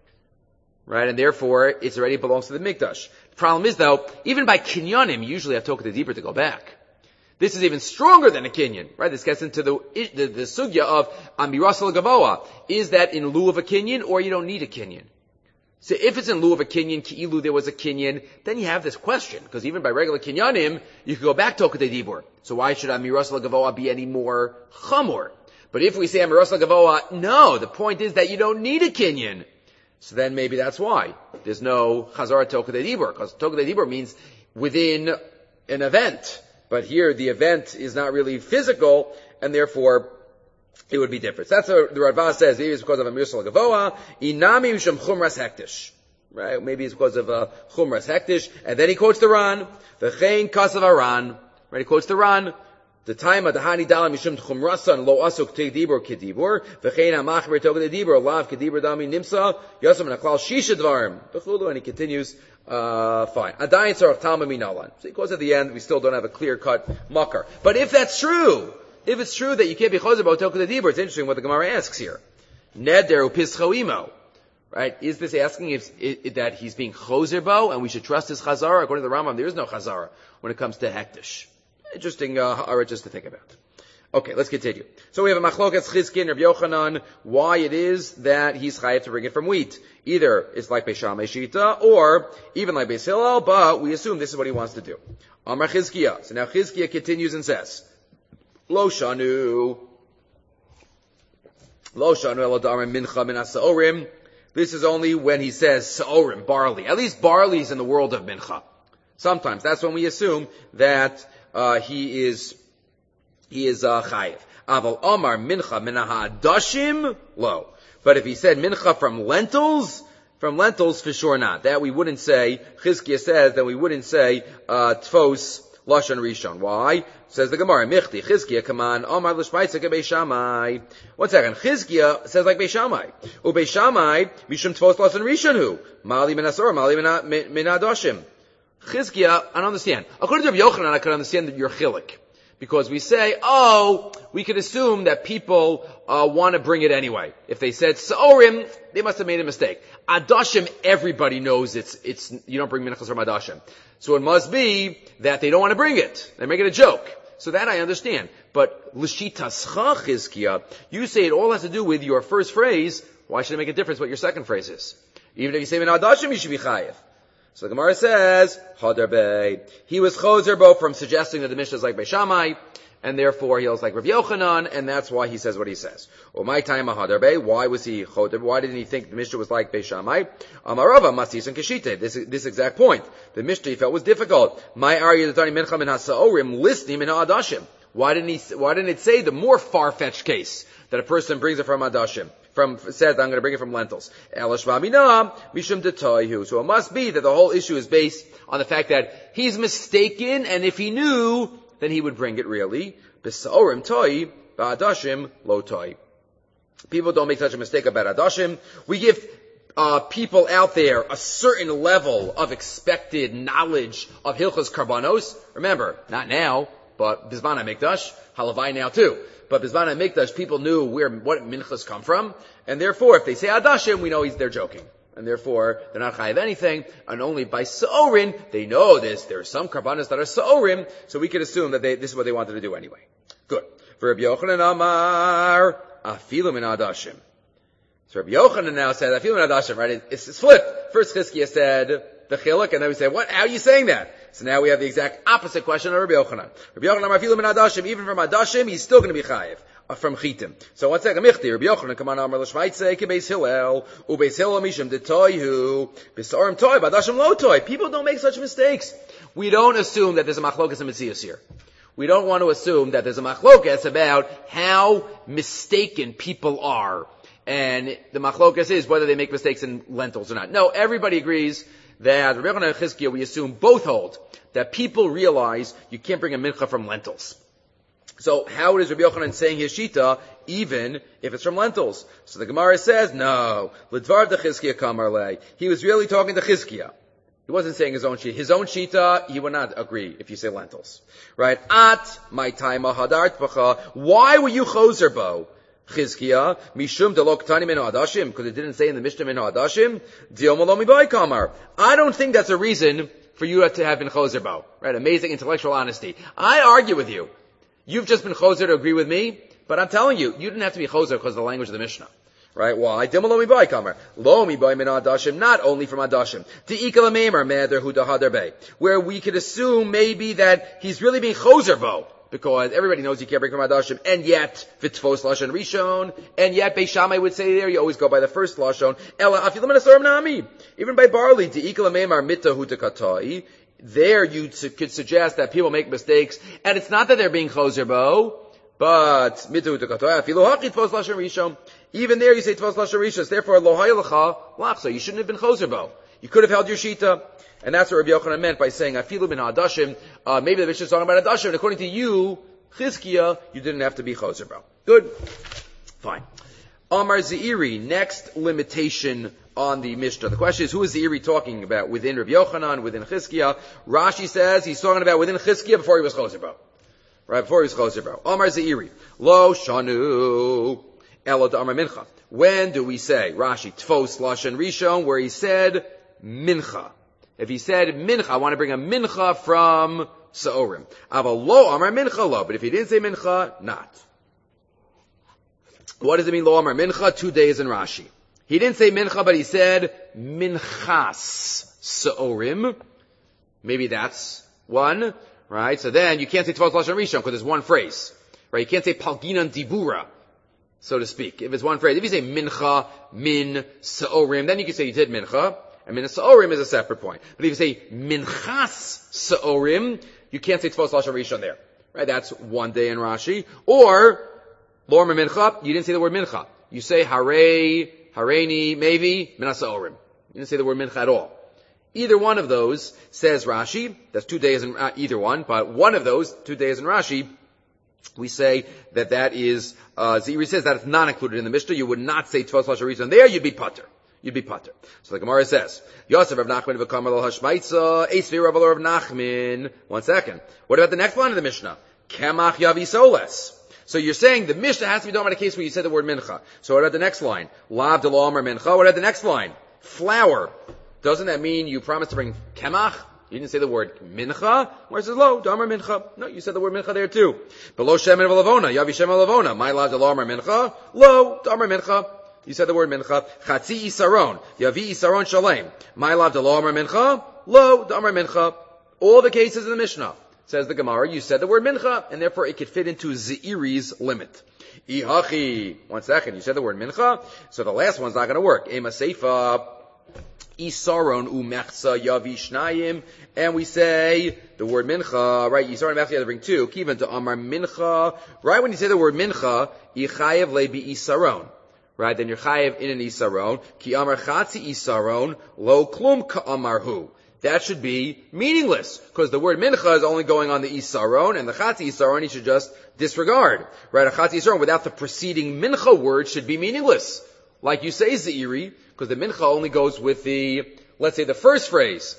Right, and therefore, it already belongs to the Mikdash. The problem is, though, even by kinyanim, you usually have to the deeper to go back. This is even stronger than a kinyan, right? This gets into the, the, the sugya of Amiras al-Gavoa. Is that in lieu of a kinyan, or you don't need a kinyan? So if it's in lieu of a kinyan, ki'ilu there was a kinyan, then you have this question, because even by regular kinyanim, you can go back to Tokadei Dibur. So why should Amiras al-Gavoa be any more chamor? But if we say Amiras al-Gavoa, no, the point is that you don't need a kinyan. So then maybe that's why there's no Chazara Tokadei Dibur, because Tokadei Dibur means within an event. But here the event is not really physical, and therefore it would be different. So that's what the Radvaz says. Maybe it's because of a Mirsal Gavoa. Inami Misham Chumras Hektish. Right? Maybe it's because of a Chumras Hektish. And then he quotes the Ran. V'chein Kasav Aran. Right? He quotes the Ran. The time of the hani dalam mishum tchumrasan lo asuk kedibur kedibur v'chein hamachmer toged kedibur lav kedibur dami nimsa yosem naklal shisha dvarim v'chulu, and he continues. Uh, fine. Adayin tzarach talma minalan. So of course at the end we still don't have a clear cut makar. But if that's true, if it's true that you can't be choser about toged kedibur, it's interesting what the Gemara asks here. Neder upischo imo. Right? Is this asking if, if that he's being choser bo and we should trust his chazara? According to the Rambam, there is no chazara when it comes to hektish. Interesting uh, ha'ara just to think about. Okay, let's continue. So we have a machlokas Chizkiya and Rabbi Yochanan, why it is that he's chayav to bring it from wheat. Either it's like Beis Shammai Shita, or even like Beis Hillel, but we assume this is what he wants to do. Amar Chizkiya. So now Chizkiya continues and says, Lo shanu, Lo shanu eladarim mincha min ha'sa'orim. This is only when he says sa'orim, barley. At least barley is in the world of mincha. Sometimes that's when we assume that Uh, he is, he is, uh, chayiv. Aval Omar mincha minaha dashim, lo. But if he said mincha from lentils, from lentils for sure not. That we wouldn't say, Chizkiya says, that we wouldn't say, uh, tfos, lashon rishon. Why? Says the Gemara, michti, Chizkiya, come on, Omar l'shmaitza ke Beis Shammai. One second, Chizkiya says like Beis Shammai. U Beis Shammai, mishum tfos lashon rishon hu. Mali min asor, mali min adashim. Chizkiya, I don't understand. According to Rabbi Yochanan, I could understand that you're chilik. Because we say, oh, we could assume that people uh, want to bring it anyway. If they said Sa'orim, they must have made a mistake. Adashim, everybody knows it's, it's, you don't bring minchas from Adashim. So it must be that they don't want to bring it. They're making a joke. So that I understand. But L'shitascha Chizkiya, you say it all has to do with your first phrase. Why should it make a difference what your second phrase is? Even if you say Min Adashim, you should be chayiv. So the Gemara says, Hadar Bey. He was choser bo from suggesting that the Mishnah is like Beis Shammai, and therefore he was like Rav Yochanan, and that's why he says what he says. Or my time Hadar Bey. Why was he choser? Why didn't he think the Mishnah was like Beis Shammai? Amarava Masis and Keshite. This this exact point. The Mishnah he felt was difficult. My arya the Tani Mincha Min Hasaorim listening Min Adashim. Why didn't he? Why didn't it say the more far-fetched case that a person brings it from Adashim? From, says, I'm going to bring it from lentils. So it must be that the whole issue is based on the fact that he's mistaken, and if he knew, then he would bring it really. People don't make such a mistake about Adashim. We give uh, people out there a certain level of expected knowledge of Hilchos Karbanos. Remember, not now, but Bizman HaMikdash, Halavai now too. But Bizman HaMikdash, people knew where, what minchas come from, and therefore, if they say Adashim, we know he's, they're joking. And therefore, they're not chayiv anything, and only by Sa'orim, they know this, there are some karbanos that are Sa'orim, so we can assume that they, this is what they wanted to do anyway. Good. For Rabbi Yochanan Amar, Afilu min Adashim. So Rabbi Yochanan now said, Afilu min Adashim, right? It's, it's flipped. First Chizkiya said, the chiluk, and then we say, what? How are you saying that? So now we have the exact opposite question of Rabbi Yochanan. Rabbi Yochanan, Afilu min Adashim, even from Adashim, he's still going to be chayiv. Uh, from Chitim. So one second, Michti, Rabbi Yochanan, come on, Amar l'shmaitze, ke Beis Hillel, u Beis Hillel mishum de toihu, b'sarim toy, b'adashim lo toy. People don't make such mistakes. We don't assume that there's a machlokas and metzius here. We don't want to assume that there's a machlokas about how mistaken people are. And the machlokas is whether they make mistakes in lentils or not. No, everybody agrees that Rabbi Yochanan and Chizkiya, we assume both hold that people realize you can't bring a mincha from lentils. So how is Rabbi Yochanan saying his shita, even if it's from lentils? So the Gemara says, no. L'dvar de Chizkiya kamar lei. He was really talking to Chizkiya. He wasn't saying his own shita. His own shita, he would not agree if you say lentils. Right? At my time hadart bacha. Why were you choser bo? Chizkiya, mishum de lo ktani min hadashim, because it didn't say in the Mishnah min hadashim. Diom lo mi bai kamar. I don't think that's a reason for you to have been choser bo. Right? Amazing intellectual honesty. I argue with you. You've just been choser to agree with me, but I'm telling you, you didn't have to be choser because of the language of the Mishnah. Right? Why? Dimma lo mi bai kamar. Lo mi bai min adashim, not only from adashim. Te'ika l'meimer meder hu dahadar bei. Where we could assume maybe that he's really being choser bo. Because everybody knows you can't bring from adashim, and yet, v'tfos lashon rishon, and yet Beis Shammai would say there, you always go by the first lashon. Ela afilu min asorim nami. Even by barley, te'ika l'meimer mitta hu tekatai. There you could suggest that people make mistakes, and it's not that they're being choser bo, but even there you say tvos lashon rishon. Therefore, lo haylecha lachsa. You shouldn't have been choser bo. You could have held your shita, and that's what Rabbi Yochanan meant by saying afilu min hadashim. Uh, maybe the Mishnah is talking about hadashim, and according to you, Chizkiya, you didn't have to be Choser Bo. Good? Fine. Amar Zeiri, next limitation on the Mishnah. The question is, who is Zeiri talking about? Within Rabbi Yochanan, within Chizkiya? Rashi says he's talking about within Chizkiya before he was Choser Bo. Right, before he was Choser Bo. Amar Zeiri, Lo Shanu, Elo to Amar Mincha. When do we say, Rashi, Tfos Lashon Rishon, where he said Mincha? If he said Mincha, I want to bring a Mincha from Sa'orim. Aval Lo Amar Mincha Lo. But if he didn't say Mincha, not. What does it mean, Lo Amar Mincha? Two days in Rashi. He didn't say Mincha, but he said Minchas Sa'orim. Maybe that's one, right? So then you can't say Tfos Lashon Rishon because there's one phrase, right? You can't say Palginan Dibura, so to speak. If it's one phrase, if you say Mincha, Min, Sa'orim, then you can say you did Mincha. I mean, Sa'orim is a separate point. But if you say Minchas Sa'orim, you can't say Tfos Lashon Rishon there, right? That's one day in Rashi. Or Lo Amar Mincha, you didn't say the word Mincha. You say Hare, Hareini, Mevi, Minas Sa'orim. You didn't say the word Mincha at all. Either one of those, says Rashi, that's two days in, uh, either one, but one of those, two days in Rashi, we say that that is, uh, Zeiri says that it's not included in the Mishnah. You would not say Tfos Lashon Rishon there, you'd be putter. You'd be putter. So the Gemara says, Yosef Rav Nachman v'kamar lo hashmaitza, Eisvi Rav Rav Nachman. One second. What about the next line of the Mishnah? Kemach yavi soles. So you're saying the Mishnah has to be done about a case where you said the word mincha. So what about the next line? Lav de lo amar mincha. What about the next line? Flour. Doesn't that mean you promised to bring kemach? You didn't say the word mincha. Where it says lo, de amar mincha. No, you said the word mincha there too. Below shemen v'lavona, yavi shemen lavona. My lav de lo amar mincha. Lo, de amar mincha. You said the word mincha. Chatzi isaron. Yavi isaron shalem. My lav de lo amar mincha. Lo, de amar mincha. All the cases in the Mishnah. Says the Gemara, you said the word mincha, and therefore it could fit into Zeiri's limit. Ihachi. One second, you said the word mincha, so the last one's not going to work. Ema seifa. Isaron umechsa yavi shnayim. And we say the word mincha, right? Isaron umechsa, you have to bring two. Kivan to amar mincha. Right when you say the word mincha, yichayev lebi isaron. Right? Then you're chayev in an isaron. Ki amar chatzi isaron, lo klum ka amarhu. That should be meaningless, because the word mincha is only going on the isaron, and the chatzi isaron you should just disregard. Right? A chatzi isaron without the preceding mincha word should be meaningless. Like you say, Zeiri, because the mincha only goes with the, let's say the first phrase.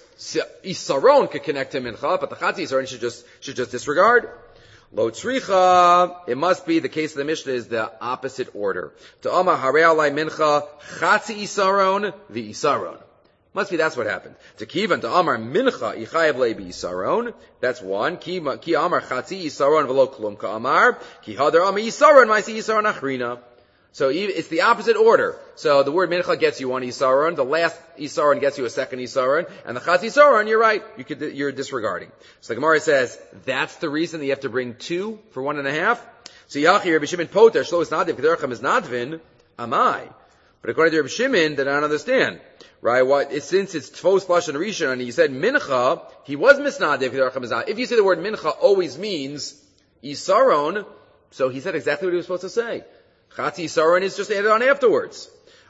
Isaron could connect to mincha, but the chatzi isaron you should just, should just disregard. Lo tzricha, it must be, the case of the Mishnah is the opposite order. To amar harei alai mincha, chatzi isaron, the isaron. Must be that's what happened. To kivan to amar mincha ichayev lebi isaron. That's one. Ki ki amar chatzi isaron v'lo klum ka amar. Ki hadar amar isaron ma'isi isaron achrina. So it's the opposite order. So the word mincha gets you one isaron. The last isaron gets you a second isaron, and the chatzi isaron, you're right. You could you're disregarding. So the Gemara says that's the reason that you have to bring two for one and a half. So yachi Rabbi Shimon poter shlo isnadiv k'derecham is nadvin amai. But according to Rabbi Shimon, they don't understand. Right? What, it's, since it's Tfos Lashon Rishon and he said mincha, he was misnadiv. If you say the word mincha always means isaron, so he said exactly what he was supposed to say. Chatzi isaron is just added on afterwards.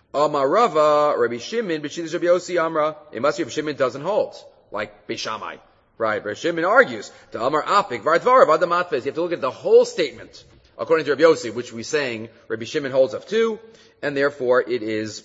Amarava, Rabbi Shimon, b'shidish Rabbi Yossi Amra. It must be Rabbi Shimon doesn't hold, like Beishamai. Right? Rabbi Shimon argues to Amar Apik Vardvarav Adamatves. You have to look at the whole statement. According to Rabbi Yossi, which we're saying Rabbi Shimon holds of two, and therefore it is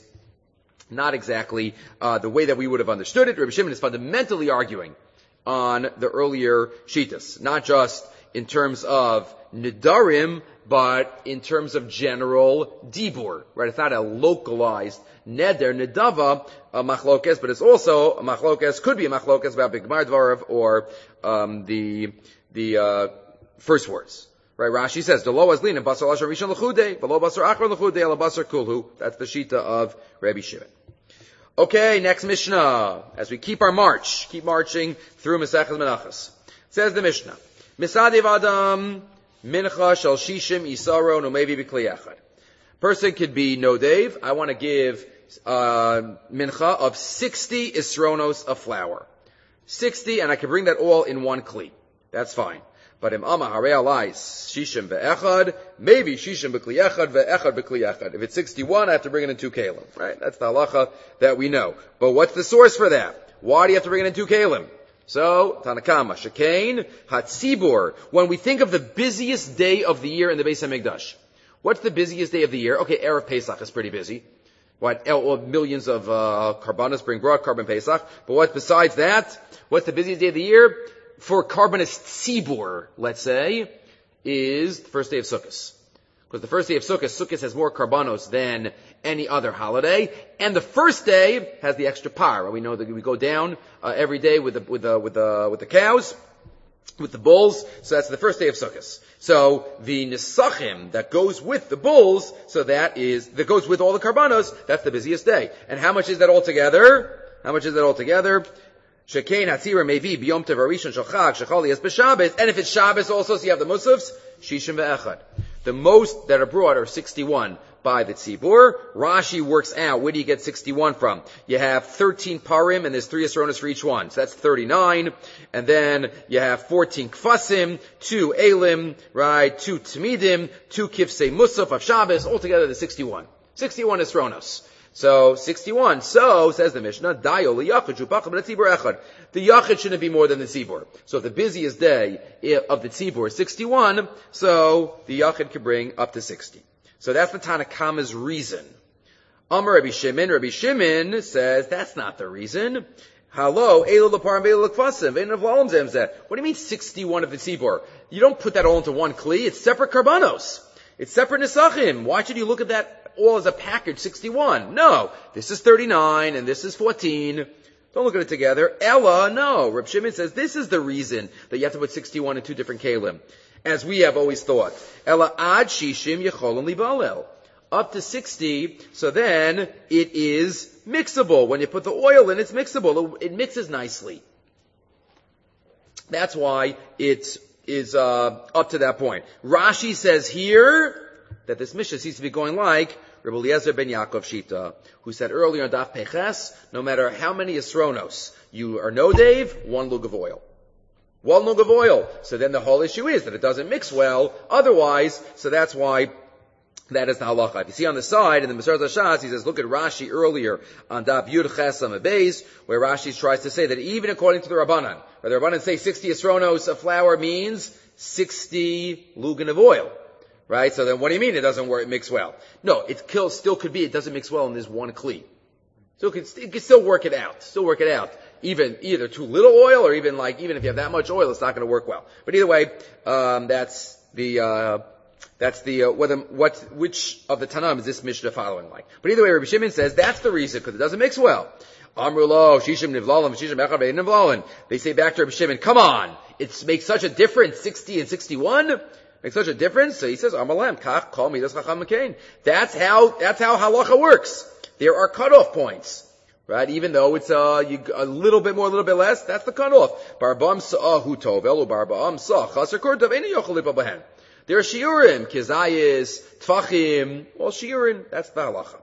not exactly uh, the way that we would have understood it. Rabbi Shimon is fundamentally arguing on the earlier Shitas, not just in terms of Nidarim, but in terms of general Dibur. Right? It's not a localized Neder, Nidava, a Machlokes, but it's also a Machlokes, could be a Machlokes about Bigmar Dvarav or um, the the uh, first words. Right? Rashi says, "The lo azlin and basar lashon rishon l'chude, below basar achron l'chude, ala basar kulhu." That's the shita of Rabbi Shimon. Okay, next Mishnah. As we keep our march, keep marching through Maseches Menachos. Says the Mishnah, Misadev Adam mincha shel shishim isaron umevi b'kli echad. Person could be nodev. I want to give uh, mincha of sixty isronos of flour, sixty, and I can bring that all in one kli. That's fine. But im ama harei alai shishim ve'echad, maybe shishim b'kli echad ve'echad b'kli echad. If it's sixty-one, I have to bring it in two kalim. Right? That's the halacha that we know. But what's the source for that? Why do you have to bring it in two kalim? So, Tanakama, Shekain, Hatzibur. When we think of the busiest day of the year in the Beis HaMikdash, what's the busiest day of the year? Okay, Erev Pesach is pretty busy. What, millions of uh, Karbanos bring brought Karban Pesach. But what besides that? What's the busiest day of the year? For Karbanis Tzibur, let's say, is the first day of Sukkot. Because the first day of Sukkot, Sukkot has more Karbanos than any other holiday. And the first day has the extra par. We know that we go down uh, every day with the, with the, with the, with the cows, with the bulls. So that's the first day of Sukkot. So the Nesachim that goes with the bulls, so that is, that goes with all the Karbanos, that's the busiest day. And how much is that altogether? How much is that altogether? Shekain Hatzira Mevi B'Yom Tov Harishon Shel Chag Shechal Yas B'Shabbos. And if it's Shabbos also, so you have the Musafs, Shishim Ve'echad. The most that are brought are sixty-one by the Tzibur. Rashi works out, where do you get sixty-one from? You have thirteen parim, and there's three asronas for each one. So that's thirty-nine. And then you have fourteen kfasim, two elim, right, two tamidim, two kifsei musaf of Shabbos, altogether the sixty-one. sixty-one asronos. So, sixty-one. So, says the Mishnah, Dayo liyachid shupachad b'netzibur echad. The yachid shouldn't be more than the tzibur. So, if the busiest day of the tzibur is sixty-one, so the yachid can bring up to sixty. So that's the Tanakama's reason. Amar Rabbi Shimon, Rabbi Shimon says, that's not the reason. Hello, Elo leparim ve'elo lekfasim, ve'en avlalim zemzeh. What do you mean sixty-one of the tzibur? You don't put that all into one kli. It's separate karbanos. It's separate nesachim. Why should you look at that all as a package, sixty-one? No. This is thirty-nine, and this is fourteen. Don't look at it together. Ella, no. Reb Shimon says this is the reason that you have to put sixty-one in two different kalim, as we have always thought. Ella ad shishim yecholim libalel. Up to sixty, so then it is mixable. When you put the oil in, it's mixable. It mixes nicely. That's why it is uh, up to that point. Rashi says here that this Mishnah seems to be going like Rabbi Eliezer ben Yaakov Shita, who said earlier on Daf Peches, no matter how many Yisronos you are no Dave, one lug of oil. One lug of oil. So then the whole issue is that it doesn't mix well otherwise, so that's why that is the halacha. If you see on the side, in the Maseres HaShas, he says, look at Rashi earlier on Daf Yud Ches Amud Beis, where Rashi tries to say that even according to the Rabbanan, where the Rabbanan say sixty Yisronos of flour means sixty lugan of oil. Right? So then what do you mean it doesn't work, mix well? No, it kills, still could be, it doesn't mix well in this one kli. So it can, it can still work it out. Still work it out. Even, either too little oil, or even like, even if you have that much oil, it's not going to work well. But either way, um, that's the, uh, that's the, uh, whether, what, which of the Tanam is this Mishnah following like? But either way, Rabbi Shimon says that's the reason, because it doesn't mix well. Amrulo, Shishim Nivlalim, Shishim Echad Ve'en Nivlalin. They say back to Rabbi Shimon, come on, it makes such a difference, sixty and sixty-one? Makes such a difference? So he says, Amalem, Kach, call me, that's Chacham McCain. That's how, that's how halacha works. There are cutoff points. Right? Even though it's, uh, you, a little bit more, a little bit less, that's the cutoff. Barbam sa'ahu tov, elu barbam sa, chaser kurtav, eni yochel lipa behen. There are shiurim, kizayis, tfachim, well, shiurim, that's the halacha.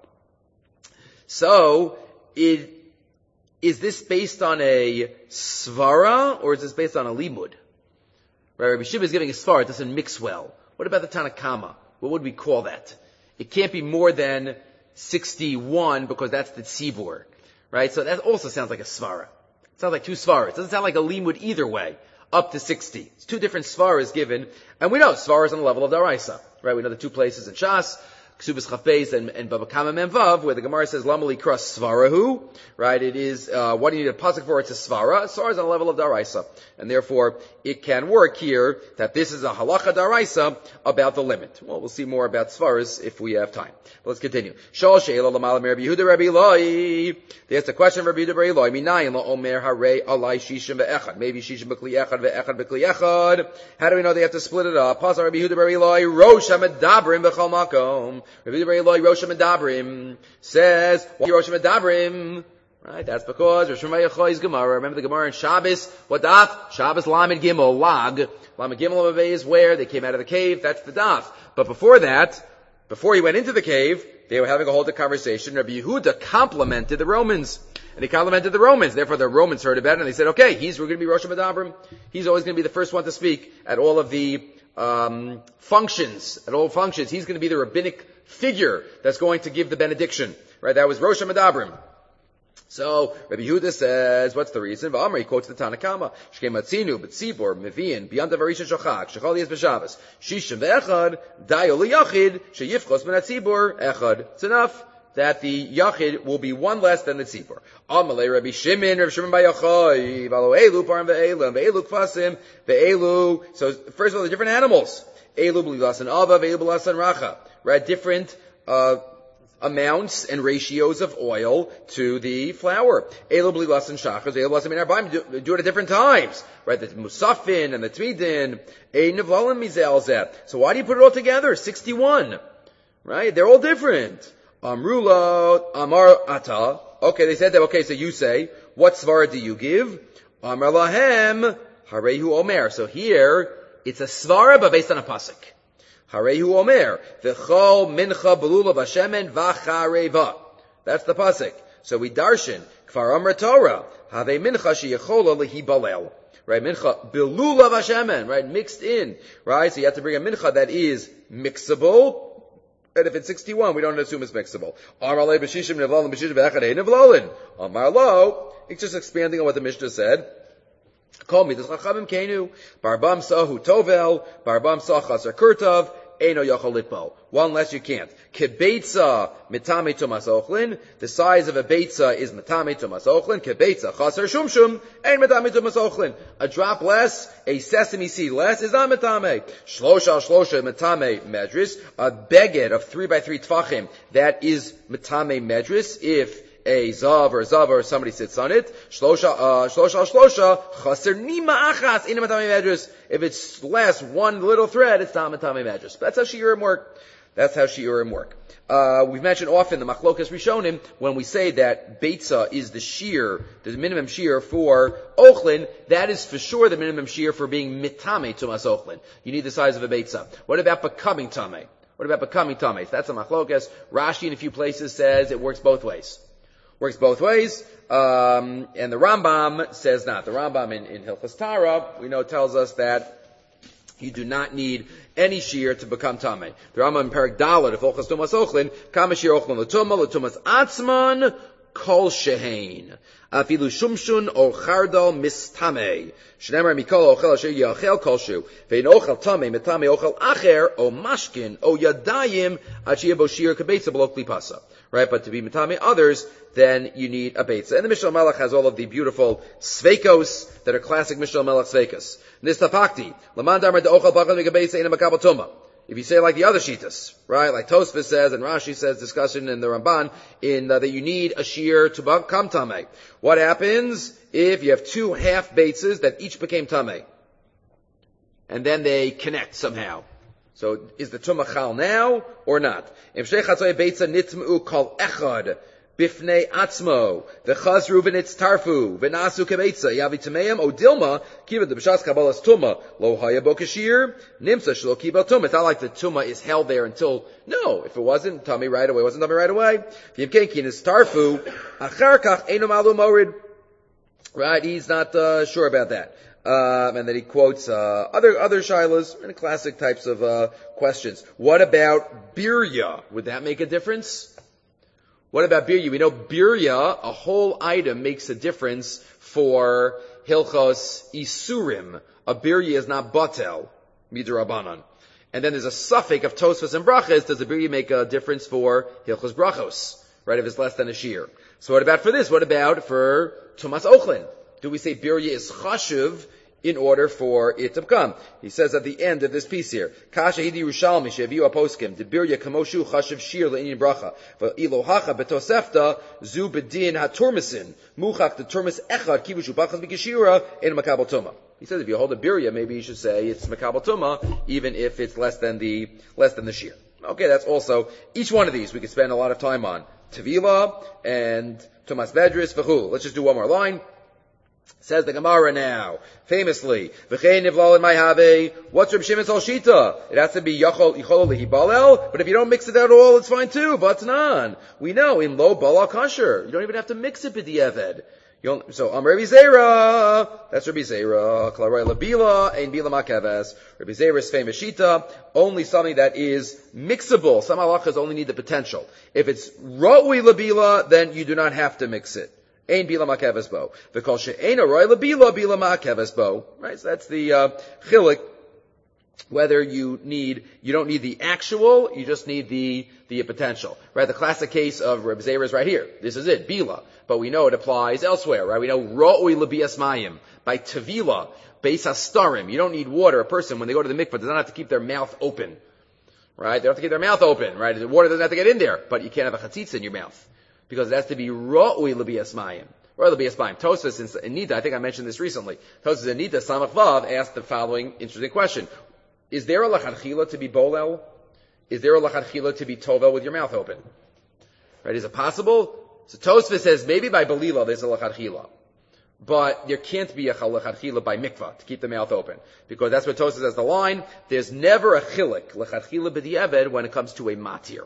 So, it, is this based on a svara, or is this based on a limud? Right, Rabbi Shimon is giving a svara, it doesn't mix well. What about the Tanakama? What would we call that? It can't be more than sixty-one, because that's the tzibur. Right? So that also sounds like a svara. It sounds like two svaras. It doesn't sound like a limud either way. Up to sixty. It's two different svaras given. And we know svaras on the level of daraisa. Right? We know the two places in Shas, Ksubas Chafbeis and, and Baba Kama Memvav, where the Gemara says, Lamali Kras Svarahu. Right? It is, uh, what do you need a pasuk for? It's a svara. Svara is on the level of daraisa. And therefore, it can work here that this is a halacha daraisa about the limit. Well, we'll see more about svaras if we have time. But let's continue. Shal she'ela l'malam Rabbi Yehuda Rabbi Eloi. They asked a question of Rabbi Yehuda Rabbi Eloi. Minayin la'omer harei alai shishim ve'echad. Maybe shishim b'kli echad ve'echad b'kli echad. How do we know they have to split it up? Pasuk Rabbi Yehuda Rabbi Eloi. Rosh ha'medabrim b'chol makom. Rabbi Yehuda Rabbi Eloi, Rosh ha'medabrim, says, why Rosh ha'medabrim? Right, that's because Rosh Hashanah Gemara. Remember the Gemara in Shabbos? What daf? Shabbos Lamed Gimel Lag. Lamed Gimel Amavei is where they came out of the cave. That's the daf. But before that, before he went into the cave, they were having a whole conversation. Rabbi Yehuda complimented the Romans, and he complimented the Romans. Therefore, the Romans heard about it, and they said, "Okay, he's we're going to be Rosh Hashanah. He's always going to be the first one to speak at all of the um, functions. At all functions, he's going to be the rabbinic figure that's going to give the benediction." Right? That was Rosh Hashanah. So Rabbi Yehuda says, what's the reason? V'amar, he quotes the Tanakama. Shkematzinu, B'tzibor, Mevian, B'yanta Varisha Shochak, Shechal Yez B'Shabbos, Shishim Ve'echad, Dayo L'Yachid, Sheyifchos Min HaTzibor, Echad. It's enough that the Yachid will be one less than the Tzibor. Amalei Rabbi Shimon, Rabbi Shimon Bar Yochai, V'alo Elu, Param Ve'elu, Ve'elu Kfasim, Ve'elu. So first of all, the different animals. Elu B'lilasan Ava, Ve'elu B'lilasan Racha. Right? Different, uh, amounts and ratios of oil to the flour. Elo b'lilas and shachas, elo b'lilas min arbaim, do, do it at different times. Right, the musafin and the tmidin, ein nevlalim mizel zeh. So why do you put it all together? sixty-one. Right, they're all different. Amrulo, amar ata. Okay, they said that, okay, so you say, what svara do you give? Amar lahem, harehu omer. So here, it's a svara, but based on a pasuk. Harehu Omer, v'chol mincha belula v'shemen v'chareva. That's the pasuk. So we darshan, kfar amr Torah, have mincha sheyechola lehibalel. Right, mincha belula v'shemen, right, mixed in. Right, so you have to bring a mincha that is mixable. And if it's sixty-one, we don't assume it's mixable. Amar le b'shishim nevlalin b'shishim v'echad ein nevlalin. Amar lo, it's just expanding on what the Mishnah said. Call me this chachamim kenu barbam sahu tovel barbam sachas kurtav eno yachol litpo. One less you can't. Kebeitza mitame tumas ochlin. The size of a beitza is mitame tumas ochlin. Kebeitza chaser shumshum ein mitame tumas ochlin. A drop less, a sesame seed less is not mitame. Shlosha shlosha mitame medris. A beged of three by three tvachim that is mitame medris if a zav or a zav or somebody sits on it. Shlosha, uh, shlosha, shlosha, chaser nima achas, ina matame medris. If it's less one little thread, it's not matame medris. That's how shiurim work. That's how shiurim work. Uh, we've mentioned often the machlokas rishonim when we say that beitza is the shear, the minimum shear for ochlin. That is for sure the minimum shear for being mitame tumas ochlin. You need the size of a beitza. What about becoming tame? What about becoming tame? That's a machlokas. Rashi in a few places says it works both ways. Works both ways, um, and the Rambam says not. The Rambam in, in Hilchos Tara, we know, tells us that you do not need any shear to become tamei. The Rambam in Perek Dalet of Hilchos Tumas Ochlin, kama shear ochlin l'tumah, l'tumas atzman, kol shehein. Afilu shumshun o chardal mistamei. Shnemer mikol ochel asher yachel kolshu. Vein ochel tamei, mitame ochel acher, o mashkin, o yadayim, achiyah bo shear kabeitza below klipasa. Right, but to be mitame others, then you need a beitza. And the Mishnah Melech has all of the beautiful sveikos that are classic Mishnah Melech sveikos. Nistafakti, laman damar de ochel bachal megabeitza ina makabel tuma. If you say like the other shitas, right, like Tosfos says and Rashi says, discussion in the Ramban, in uh, that you need a shear to become tamei. What happens if you have two half beitzas that each became tamei, and then they connect somehow? So is the tumah chal now or not? If shnei chatzoi beitza nitmeu kol echad bifnei atzmo v'chazru v'nitztarfu v'nasu kebeitza yavi tameim o dilma kiva the b'shas kabbalas tumah lo haya bo kashir nimsa shlo kibel tumah. It's not like the tumah is held there until, no, if it wasn't tummy right away, wasn't tummy right away. V'yivkei ki nitztarfu achar kach eino malu morid. Right, he's not uh, sure about that. Uh, and then he quotes uh, other other shilas and classic types of uh, questions. What about birya? Would that make a difference? What about birya? We know birya, a whole item, makes a difference for hilchos isurim. A birya is not batel, midrabanan. And then there's a suffix of tosfos and brachas. Does a birya make a difference for hilchos brachos? Right, if it's less than a shear. So what about for this? What about for tumas ochlin? Do we say birya is chashuv in order for it to come? He says at the end of this piece here, Kasha hidi Yerushalmi she'aviu aposkim, de birya kamoshu chashuv shir le'inyan bracha, v'ilohacha betosefta zu bedin haturmisin, muchach the turmis echad kivushu bachas b'kishira in makabel tuma. He says if you hold a birya, maybe you should say it's makabel tuma, even if it's less than the less than the shir. Okay, that's also each one of these we could spend a lot of time on. Tevila and tumas vedris v'chul. Let's just do one more line. Says the Gemara now, famously, V'chein nivlal in my have. What's Reb Shimon's whole shita? It has to be yachol yichol lehibalel, but if you don't mix it at all, it's fine too. But non, we know in lo bala kasher, you don't even have to mix it b'diavad. So Am Rabbi Zera, that's Rabbi Zera. Klarai labila ein bila makaves. Rabbi Zera's famous shita, only something that is mixable. Some halachas only need the potential. If it's ra'ui labila, then you do not have to mix it. Ein bila ma'keves bo. V'kol she'ein aroi lebila, bila ma'keves bo. Right, so that's the, uh, chilik. Whether you need, you don't need the actual, you just need the, the potential. Right? The classic case of Reb Zera is right here. This is it, bila. But we know it applies elsewhere, right? We know ro'oi lebias mayim. By tevila, beis hastarim. You don't need water. A person, when they go to the mikvah, does not have to keep their mouth open. Right? They don't have to keep their mouth open, right? The water doesn't have to get in there. But you can't have a chatzitza in your mouth. Because it has to be ro'oi lebias mayim. Ro'oi lebias mayim. Tosfos in Nida, I think I mentioned this recently. Tosfos in Nida, Samach Vav, asked the following interesting question. Is there a lachatchila to be bolel? Is there a lachatchila to be tovel with your mouth open? Right? Is it possible? So Tosfos says maybe by belila there's a lachatchila. But there can't be a lachatchila by mikvah to keep the mouth open. Because that's what Tosfos has the line. There's never a chilik, lachatchila b'di'eved, when it comes to a matir.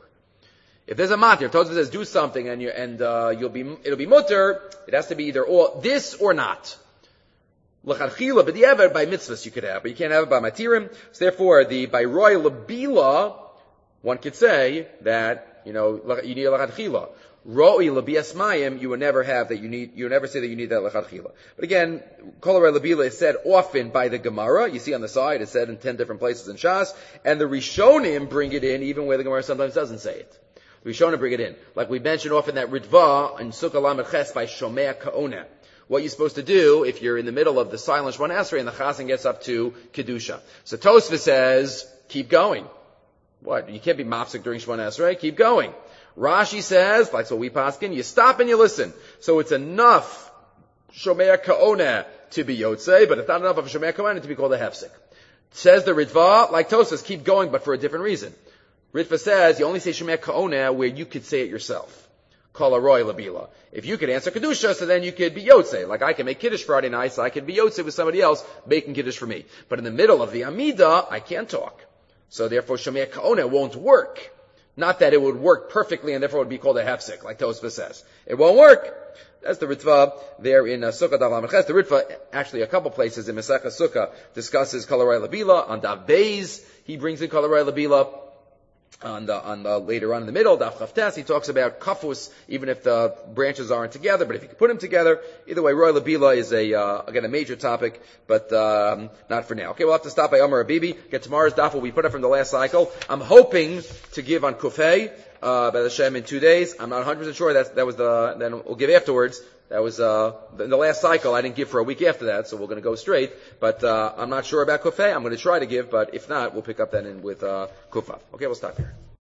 If there's a matir, Tosfos says do something and you, and, uh, you'll be, it'll be mutter, it has to be either or, this or not. L'chadchila, but the ever by mitzvahs you could have, but you can't have it by matirim. So therefore, the by roy labila, one could say that you know you need a l'chadchila. Roy labias mayim, you would never have that. You need you would never say that you need that l'chadchila. But again, kol roy labila is said often by the Gemara. You see on the side, it's said in ten different places in Shas, and the Rishonim bring it in even where the Gemara sometimes doesn't say it. The Rishonim bring it in, like we mentioned often that Ritva and Sukkah Lamed Ches by Shomea Kaona. What you're supposed to do if you're in the middle of the silent Shemona Esrei and the Chazan gets up to Kedusha. So Tosfos says, keep going. What? You can't be mafsik during Shemona Esrei? Keep going. Rashi says, like so we paskin, you stop and you listen. So it's enough Shomea Kaona to be Yotzei, but it's not enough of a Shomea Kaona to be called a Hefsik. Says the Ritva, like Tosfos, keep going, but for a different reason. Ritva says, you only say Shomea Kaona where you could say it yourself. Kol haroy labila. If you could answer Kedusha, so then you could be Yotzei. Like I can make Kiddush Friday night, so I could be Yotzei with somebody else making Kiddush for me. But in the middle of the Amida, I can't talk. So therefore, Shomea Kaona won't work. Not that it would work perfectly and therefore it would be called a hefsek, like Tosfos says. It won't work. That's the Ritva there in uh, Sukkah Dav Lamed Ches. The Ritva, actually a couple places in Masechah Sukkah, discusses Kol haroy labila. On Dav Beis, he brings in Kol haroy labila. On the, on the, later on in the middle, Daf Chavtes, he talks about kafus, even if the branches aren't together, but if you can put them together, either way, Roy Labila is a, uh, again, a major topic, but, um, not for now. Okay, we'll have to stop by Amar Abibi, get tomorrow's daf, will be put up from the last cycle. I'm hoping to give on Kufay, uh, by the Shem in two days. I'm not one hundred percent sure that's, that was the, then we'll give afterwards. That was, uh, in the last cycle, I didn't give for a week after that, so we're gonna go straight. But, uh, I'm not sure about Kufay. I'm gonna try to give, but if not, we'll pick up then in with, uh, Kufav. Okay, we'll stop here.